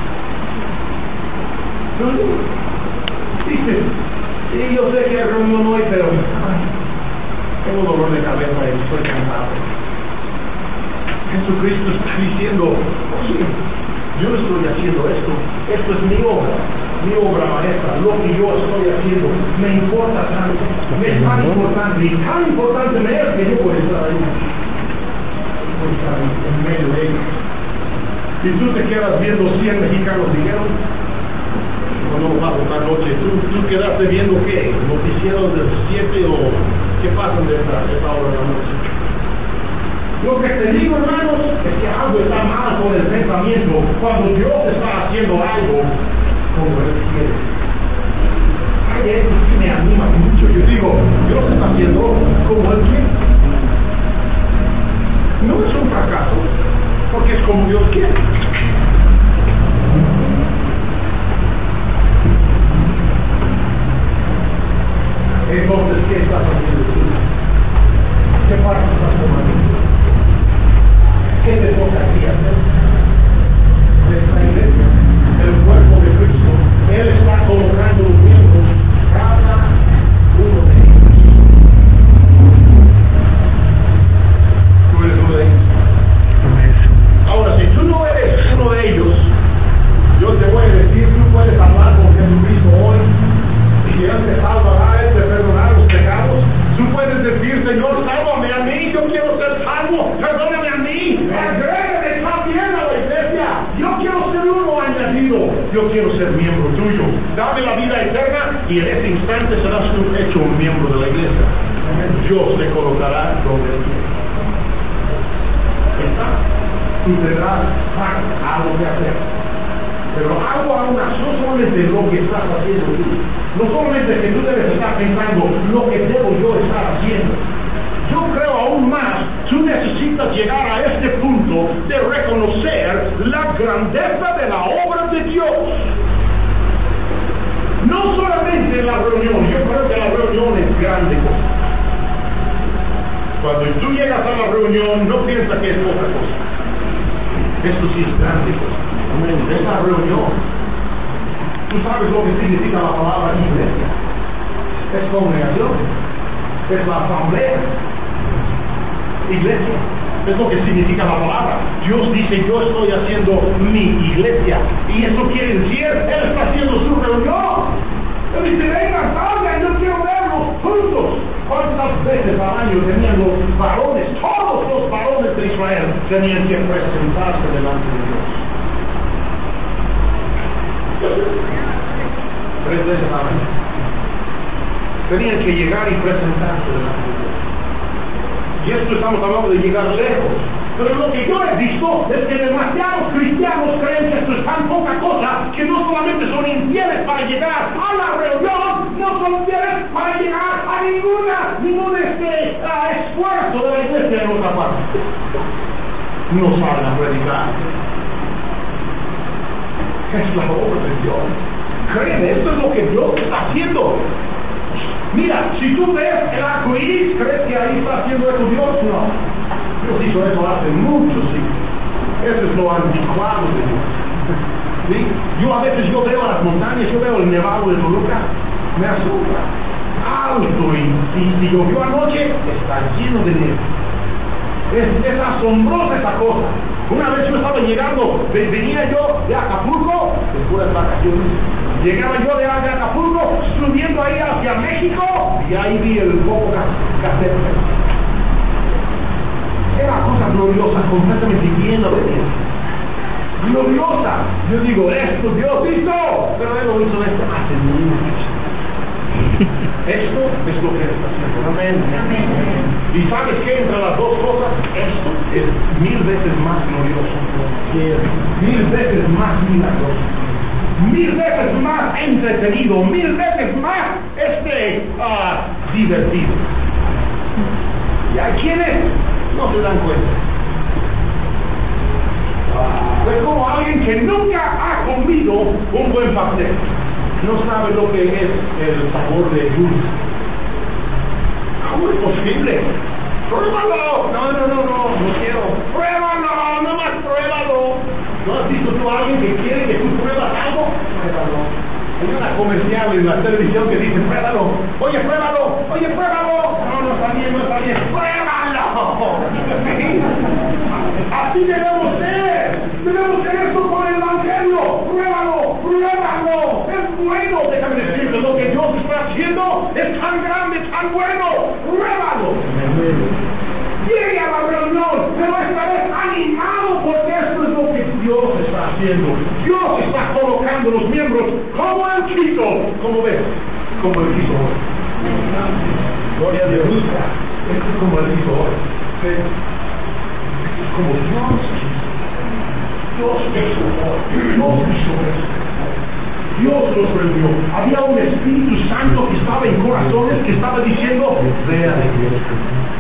Lo llegan. Dices, sí, yo sé que hay reunión hoy, pero ay, tengo dolor de cabeza y estoy cansado. Jesucristo está diciendo, oye, yo estoy haciendo esto, esto es mi obra, mi obra maestra, lo que yo estoy haciendo, me importa tanto, me es tan importante, y tan importante me es que yo voy a estar ahí, voy a estar ahí, en medio de ellos. Y tú te quedas viendo cien mexicanos dijeron, no nos va a tocar noche, ¿Tú, tú quedaste viendo qué, noticieros del siete o qué pasan de esta, de esta hora de la noche. Lo que te digo, hermanos, es que algo está mal con el pensamiento cuando Dios está haciendo algo como Él quiere. Hay esto que me anima mucho. Yo digo, Dios está haciendo como Él quiere. No es un fracaso, porque es como Dios quiere. Entonces, ¿qué estás haciendo tú? ¿Qué parte estás tomando? ¿Qué te toca aquí hacer? Esta iglesia, el cuerpo de Cristo, Él está colocando los miembros, cada uno de ellos. Tú eres uno de ellos. Ahora, si tú no eres uno de ellos, yo te voy a decir, tú puedes hablar con Jesucristo hoy, y Él te salvará, Él te perdonará los pecados. Tú puedes decir, Señor, sálvame a mí, yo quiero ser salvo, perdóname a mí, agrégame también a la iglesia, yo quiero ser uno añadido, yo quiero ser miembro tuyo, dame la vida eterna y en ese instante serás tú hecho un miembro de la iglesia. Dios te colocará donde quieras. Está, tú tendrás algo que hacer. Pero algo aún así, no solamente lo que estás haciendo tú, no solamente que tú debes estar pensando lo que debo yo estar haciendo. Yo creo aún más, tú necesitas llegar a este punto de reconocer la grandeza de la obra de Dios. No solamente la reunión, yo creo que la reunión es grande cosa. Cuando tú llegas a la reunión, no piensas que es otra cosa. Esto sí es grande cosa. Es la reunión. Tú sabes lo que significa la palabra iglesia. Es congregación. Es la asamblea. Iglesia. Es lo que significa la palabra. Dios dice, yo estoy haciendo mi iglesia. Y eso quiere decir, Él está haciendo su reunión. Él dice, vengan, salgan, yo quiero verlos juntos. ¿Cuántas veces al año tenían los varones, todos los varones de Israel, tenían que presentarse delante de Dios? Tres veces al año. Tenían que llegar y presentarse delante de Dios. Y esto estamos hablando de llegar lejos. Pero lo que yo he visto es que demasiados cristianos creen que esto es tan poca cosa que no solamente son infieles para llegar a la reunión, no son fieles para llegar a ninguna, ningún este, uh, esfuerzo de la iglesia en otra parte. No salen a predicar. Es la obra de Dios. Creen, esto es lo que Dios está haciendo. Mira, si tú ves el arco iris, ¿crees que ahí está haciendo eso Dios? No. Dios hizo eso hace muchos siglos. Eso es lo anticuado de Dios. ¿Sí? Yo a veces yo veo las montañas, yo veo el nevado de Toluca, me asombra. Alto y si, si llovió anoche, está lleno de nieve. Es, es asombrosa esa cosa. Una vez yo estaba llegando, venía yo de Acapulco, de puras vacaciones, llegaba yo de Acapulco, subiendo ahí hacia México, y ahí vi el Coco Café. Era una cosa gloriosa, completamente llena de Dios. Gloriosa. Yo digo, esto Dios hizo, pero Él lo hizo esto hace mil años. Esto es lo que está haciendo. Amén. Amén. Y sabes que entre las dos cosas, esto es mil veces más glorioso, mil veces más milagroso, mil veces más entretenido, mil veces más este uh, divertido. Y hay quienes no se dan cuenta. Es como alguien que nunca ha comido un buen pastel. No sabe lo que es el sabor de dulce. ¿Cómo es posible? ¡Pruébalo! No, no, no, no, no quiero. ¡Pruébalo! ¡No más pruébalo! ¿No has visto tú a alguien que quiere que tú pruebas algo? Pruébalo. Hay una comercial en la televisión que dice, pruébalo. Oye, pruébalo. Oye, pruébalo. No, no está bien, no está bien. ¡Pruébalo! Así debemos ser. Debemos ser esto con el Evangelio. Pruébalo, pruébalo. Es bueno, déjame decirte, lo que Dios está haciendo es tan grande, tan bueno. Pruébalo. Llegue a la reunión, pero estaré animado porque esto es lo que Dios está haciendo. Dios está colocando los miembros como Él quiso. ¿Cómo ves? Como Él quiso hoy. Gloria a Dios. Esto es como Él quiso hoy. ¿Sí? Como Dios quiso. Dios hizo hoy. Dios hizo esto. Dios los reunió. Había un Espíritu Santo que estaba en corazones que estaba diciendo, vea la iglesia.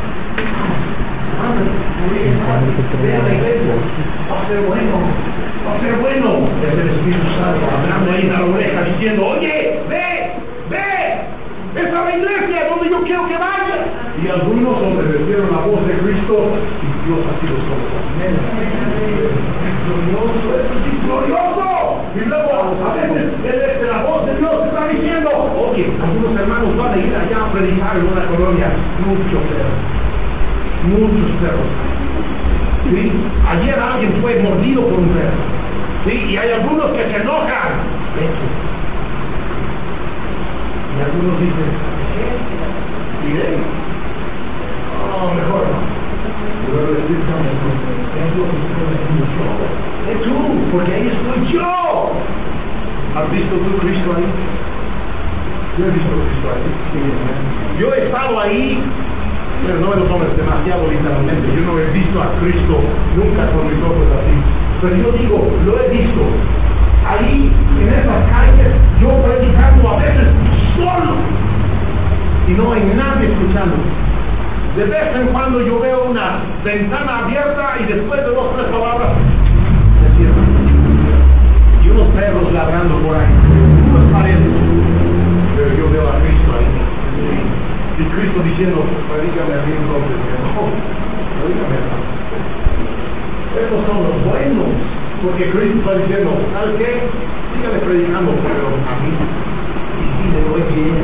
Vea la iglesia. Va a ser bueno. Va a ser bueno. Es el Espíritu Santo hablando ahí en la oreja diciendo, oye, ve, ve. Esa es la iglesia donde yo quiero que vaya. Y algunos obedecieron la voz de Cristo y Dios así los colocó. Es glorioso, es glorioso. Y luego a veces desde la voz de Dios está diciendo, oye, algunos hermanos van a ir allá a predicar en una colonia. Muchos perros. Muchos perros. ¿Sí? Ayer alguien fue mordido por un perro. ¿Sí? Y hay algunos que se enojan. Y algunos dicen, ¿qué? ¿Y él? No, mejor no. Pero el Espíritu Santo es lo que estoy haciendo yo. Es tú, porque ahí estoy yo. ¿Has visto tú Cristo ahí? Yo he visto Cristo ahí. Sí, yo he estado ahí, pero no me lo tomes demasiado literalmente. Yo no he visto a Cristo nunca con mis ojos así. Pero yo digo, lo he visto. Ahí, en esas calles, yo predicando a veces solo. Y no hay nadie escuchando. De vez en cuando yo veo una ventana abierta y después de dos o tres palabras, se cierra. Y unos perros ladrando por ahí. Unos paredes. Pero yo veo a Cristo ahí. Y Cristo diciendo, predícame a mí entonces. No, predícame a mí. Esos son los buenos. Porque Cristo está diciendo, ¿sabes qué? Sígale predicando, pero a mí. Y sí, le doy bien.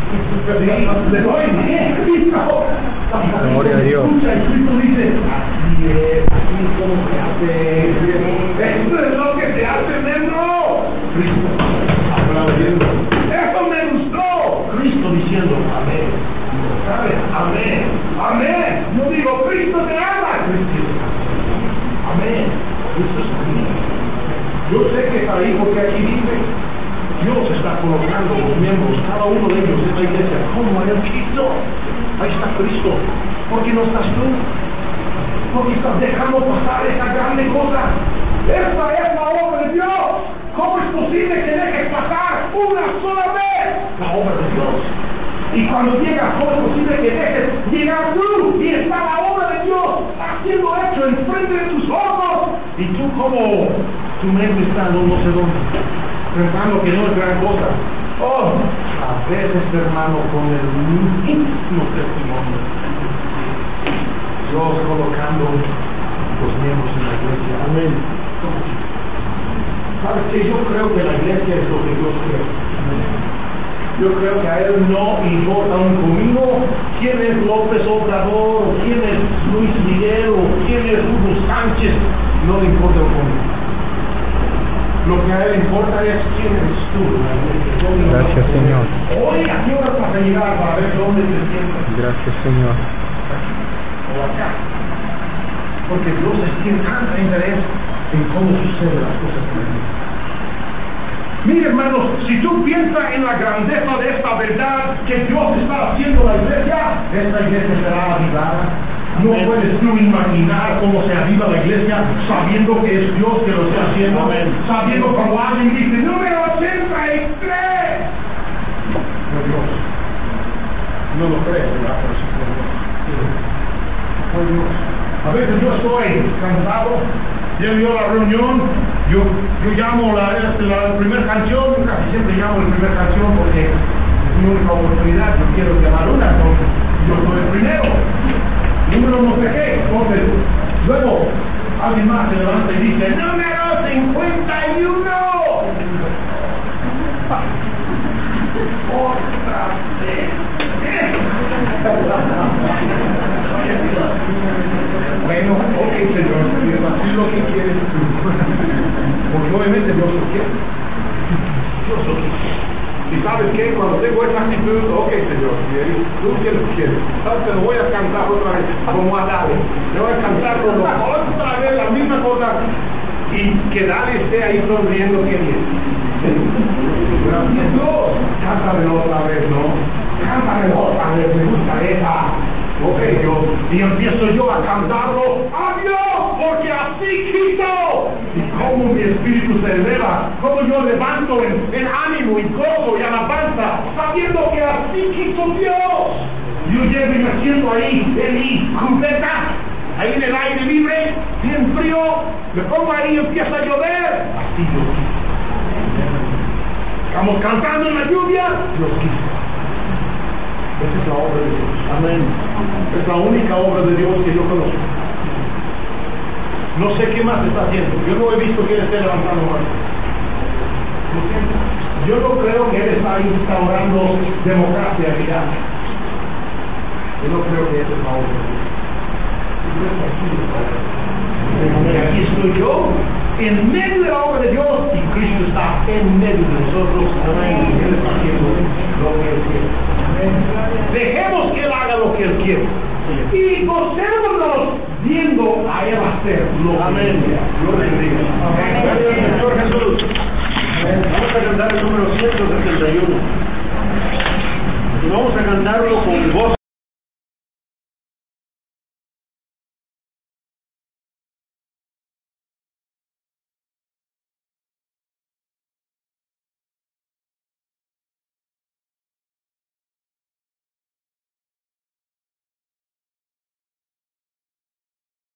Sí, le doy bien, Cristo. Gloria a Dios. Escucha, y Cristo dice, así es, así es como se hace. Esto es lo que se hace dentro. Cristo aplaudiendo. Eso me gustó. Cristo diciendo, amén. ¿Sabes? Amén. Amén. Yo digo, Cristo te ama. Cristo. Amén. Eso es amén. Yo sé que está ahí porque aquí dice, Dios está colocando los miembros, cada uno de ellos en la iglesia, como Él quiso. Ahí está Cristo. ¿Por qué no estás tú? ¿Por qué estás dejando pasar esa grande cosa? Esta es la obra de Dios. ¿Cómo es posible que dejes pasar una sola vez la obra de Dios? Y cuando llegas, ¿cómo es posible que dejes llegar tú y está la obra de Dios haciendo hecho enfrente de tus ojos? Y tú como tu mente está no, no sé dónde, pensando que no es gran cosa. Oh, a veces, hermano, con el mismo testimonio, Dios colocando los miembros en la iglesia. Amén. ¿Sabes qué? Yo creo que la iglesia es lo que Dios quiere. Yo creo que a Él no importa un comino quién es López Obrador, o quién es Luis Miguel, o quién es Hugo Sánchez. no le importa el fondo. Lo que a él importa es quién eres tú. Gracias, Señor. Hoy, ¿a qué hora vas a llegar para ver dónde te sientas? Gracias, Señor. O acá. Porque Dios tiene tanto interés en cómo suceden las cosas en la vida. Mira, hermanos, si tú piensas en la grandeza de esta verdad que Dios está haciendo en la iglesia, esta iglesia será avivada. No Amén. puedes tú imaginar cómo se aviva la iglesia sabiendo que es Dios que lo está haciendo. Amén. Sabiendo cuando alguien dice, número ochenta y tres. No, Dios. No lo crees, ¿verdad? Pero sí por Dios. Por Dios. A veces yo estoy cansado, llego yo a la reunión, yo, yo llamo la, la primera canción, casi siempre llamo la primera canción porque es mi única oportunidad, yo quiero llamar una, entonces yo soy el primero. Número no sé qué, entonces luego alguien más se levanta y dice, número cincuenta y uno. Otra vez. Bueno, ok, Señor, así es lo que quieres tú. Porque obviamente Dios lo quiere. Dios lo quiere. Y sabes qué, cuando tengo esa actitud, ok, Señor, tú quieres lo quieres. ¿Sabes? Te lo voy a cantar otra vez, como a Dale. Le voy a cantar como otra vez la misma cosa. Y que Dale esté ahí sonriendo, qué bien. Gracias Dios. Cántame otra vez, ¿no? Cántame otra vez, me gusta esa. Ok, yo, y empiezo yo a cantarlo a Dios, porque así quiso. Y cómo mi espíritu se eleva, cómo yo levanto en, en ánimo y gozo y alabanza, sabiendo que así quiso Dios. Yo llego y me siento ahí, en mi cubeta, ahí en el aire libre, bien frío, me pongo ahí y empieza a llover. Así Dios quiso. Estamos cantando en la lluvia, Dios quiso. Esa es la obra de Dios. Amén. Es la única obra de Dios que yo conozco. No sé qué más está haciendo. Yo no he visto que Él esté levantando más. ¿Lo siento? Yo no creo que Él está instaurando democracia allá. Yo no creo que esa es la obra de Dios. Yo creo que aquí es la obra de Dios. Y aquí estoy yo, en medio de la obra de Dios, y Cristo está en medio de nosotros. Amén. Y Él está haciendo lo que Él quiere. Dejemos que Él haga lo que Él quiere y gocémonos viendo a Él hacer lo que Él quiere. Dios bendiga. Gracias, Señor Jesús. Vamos a cantar el número ciento setenta y uno. Y vamos a cantarlo con voz.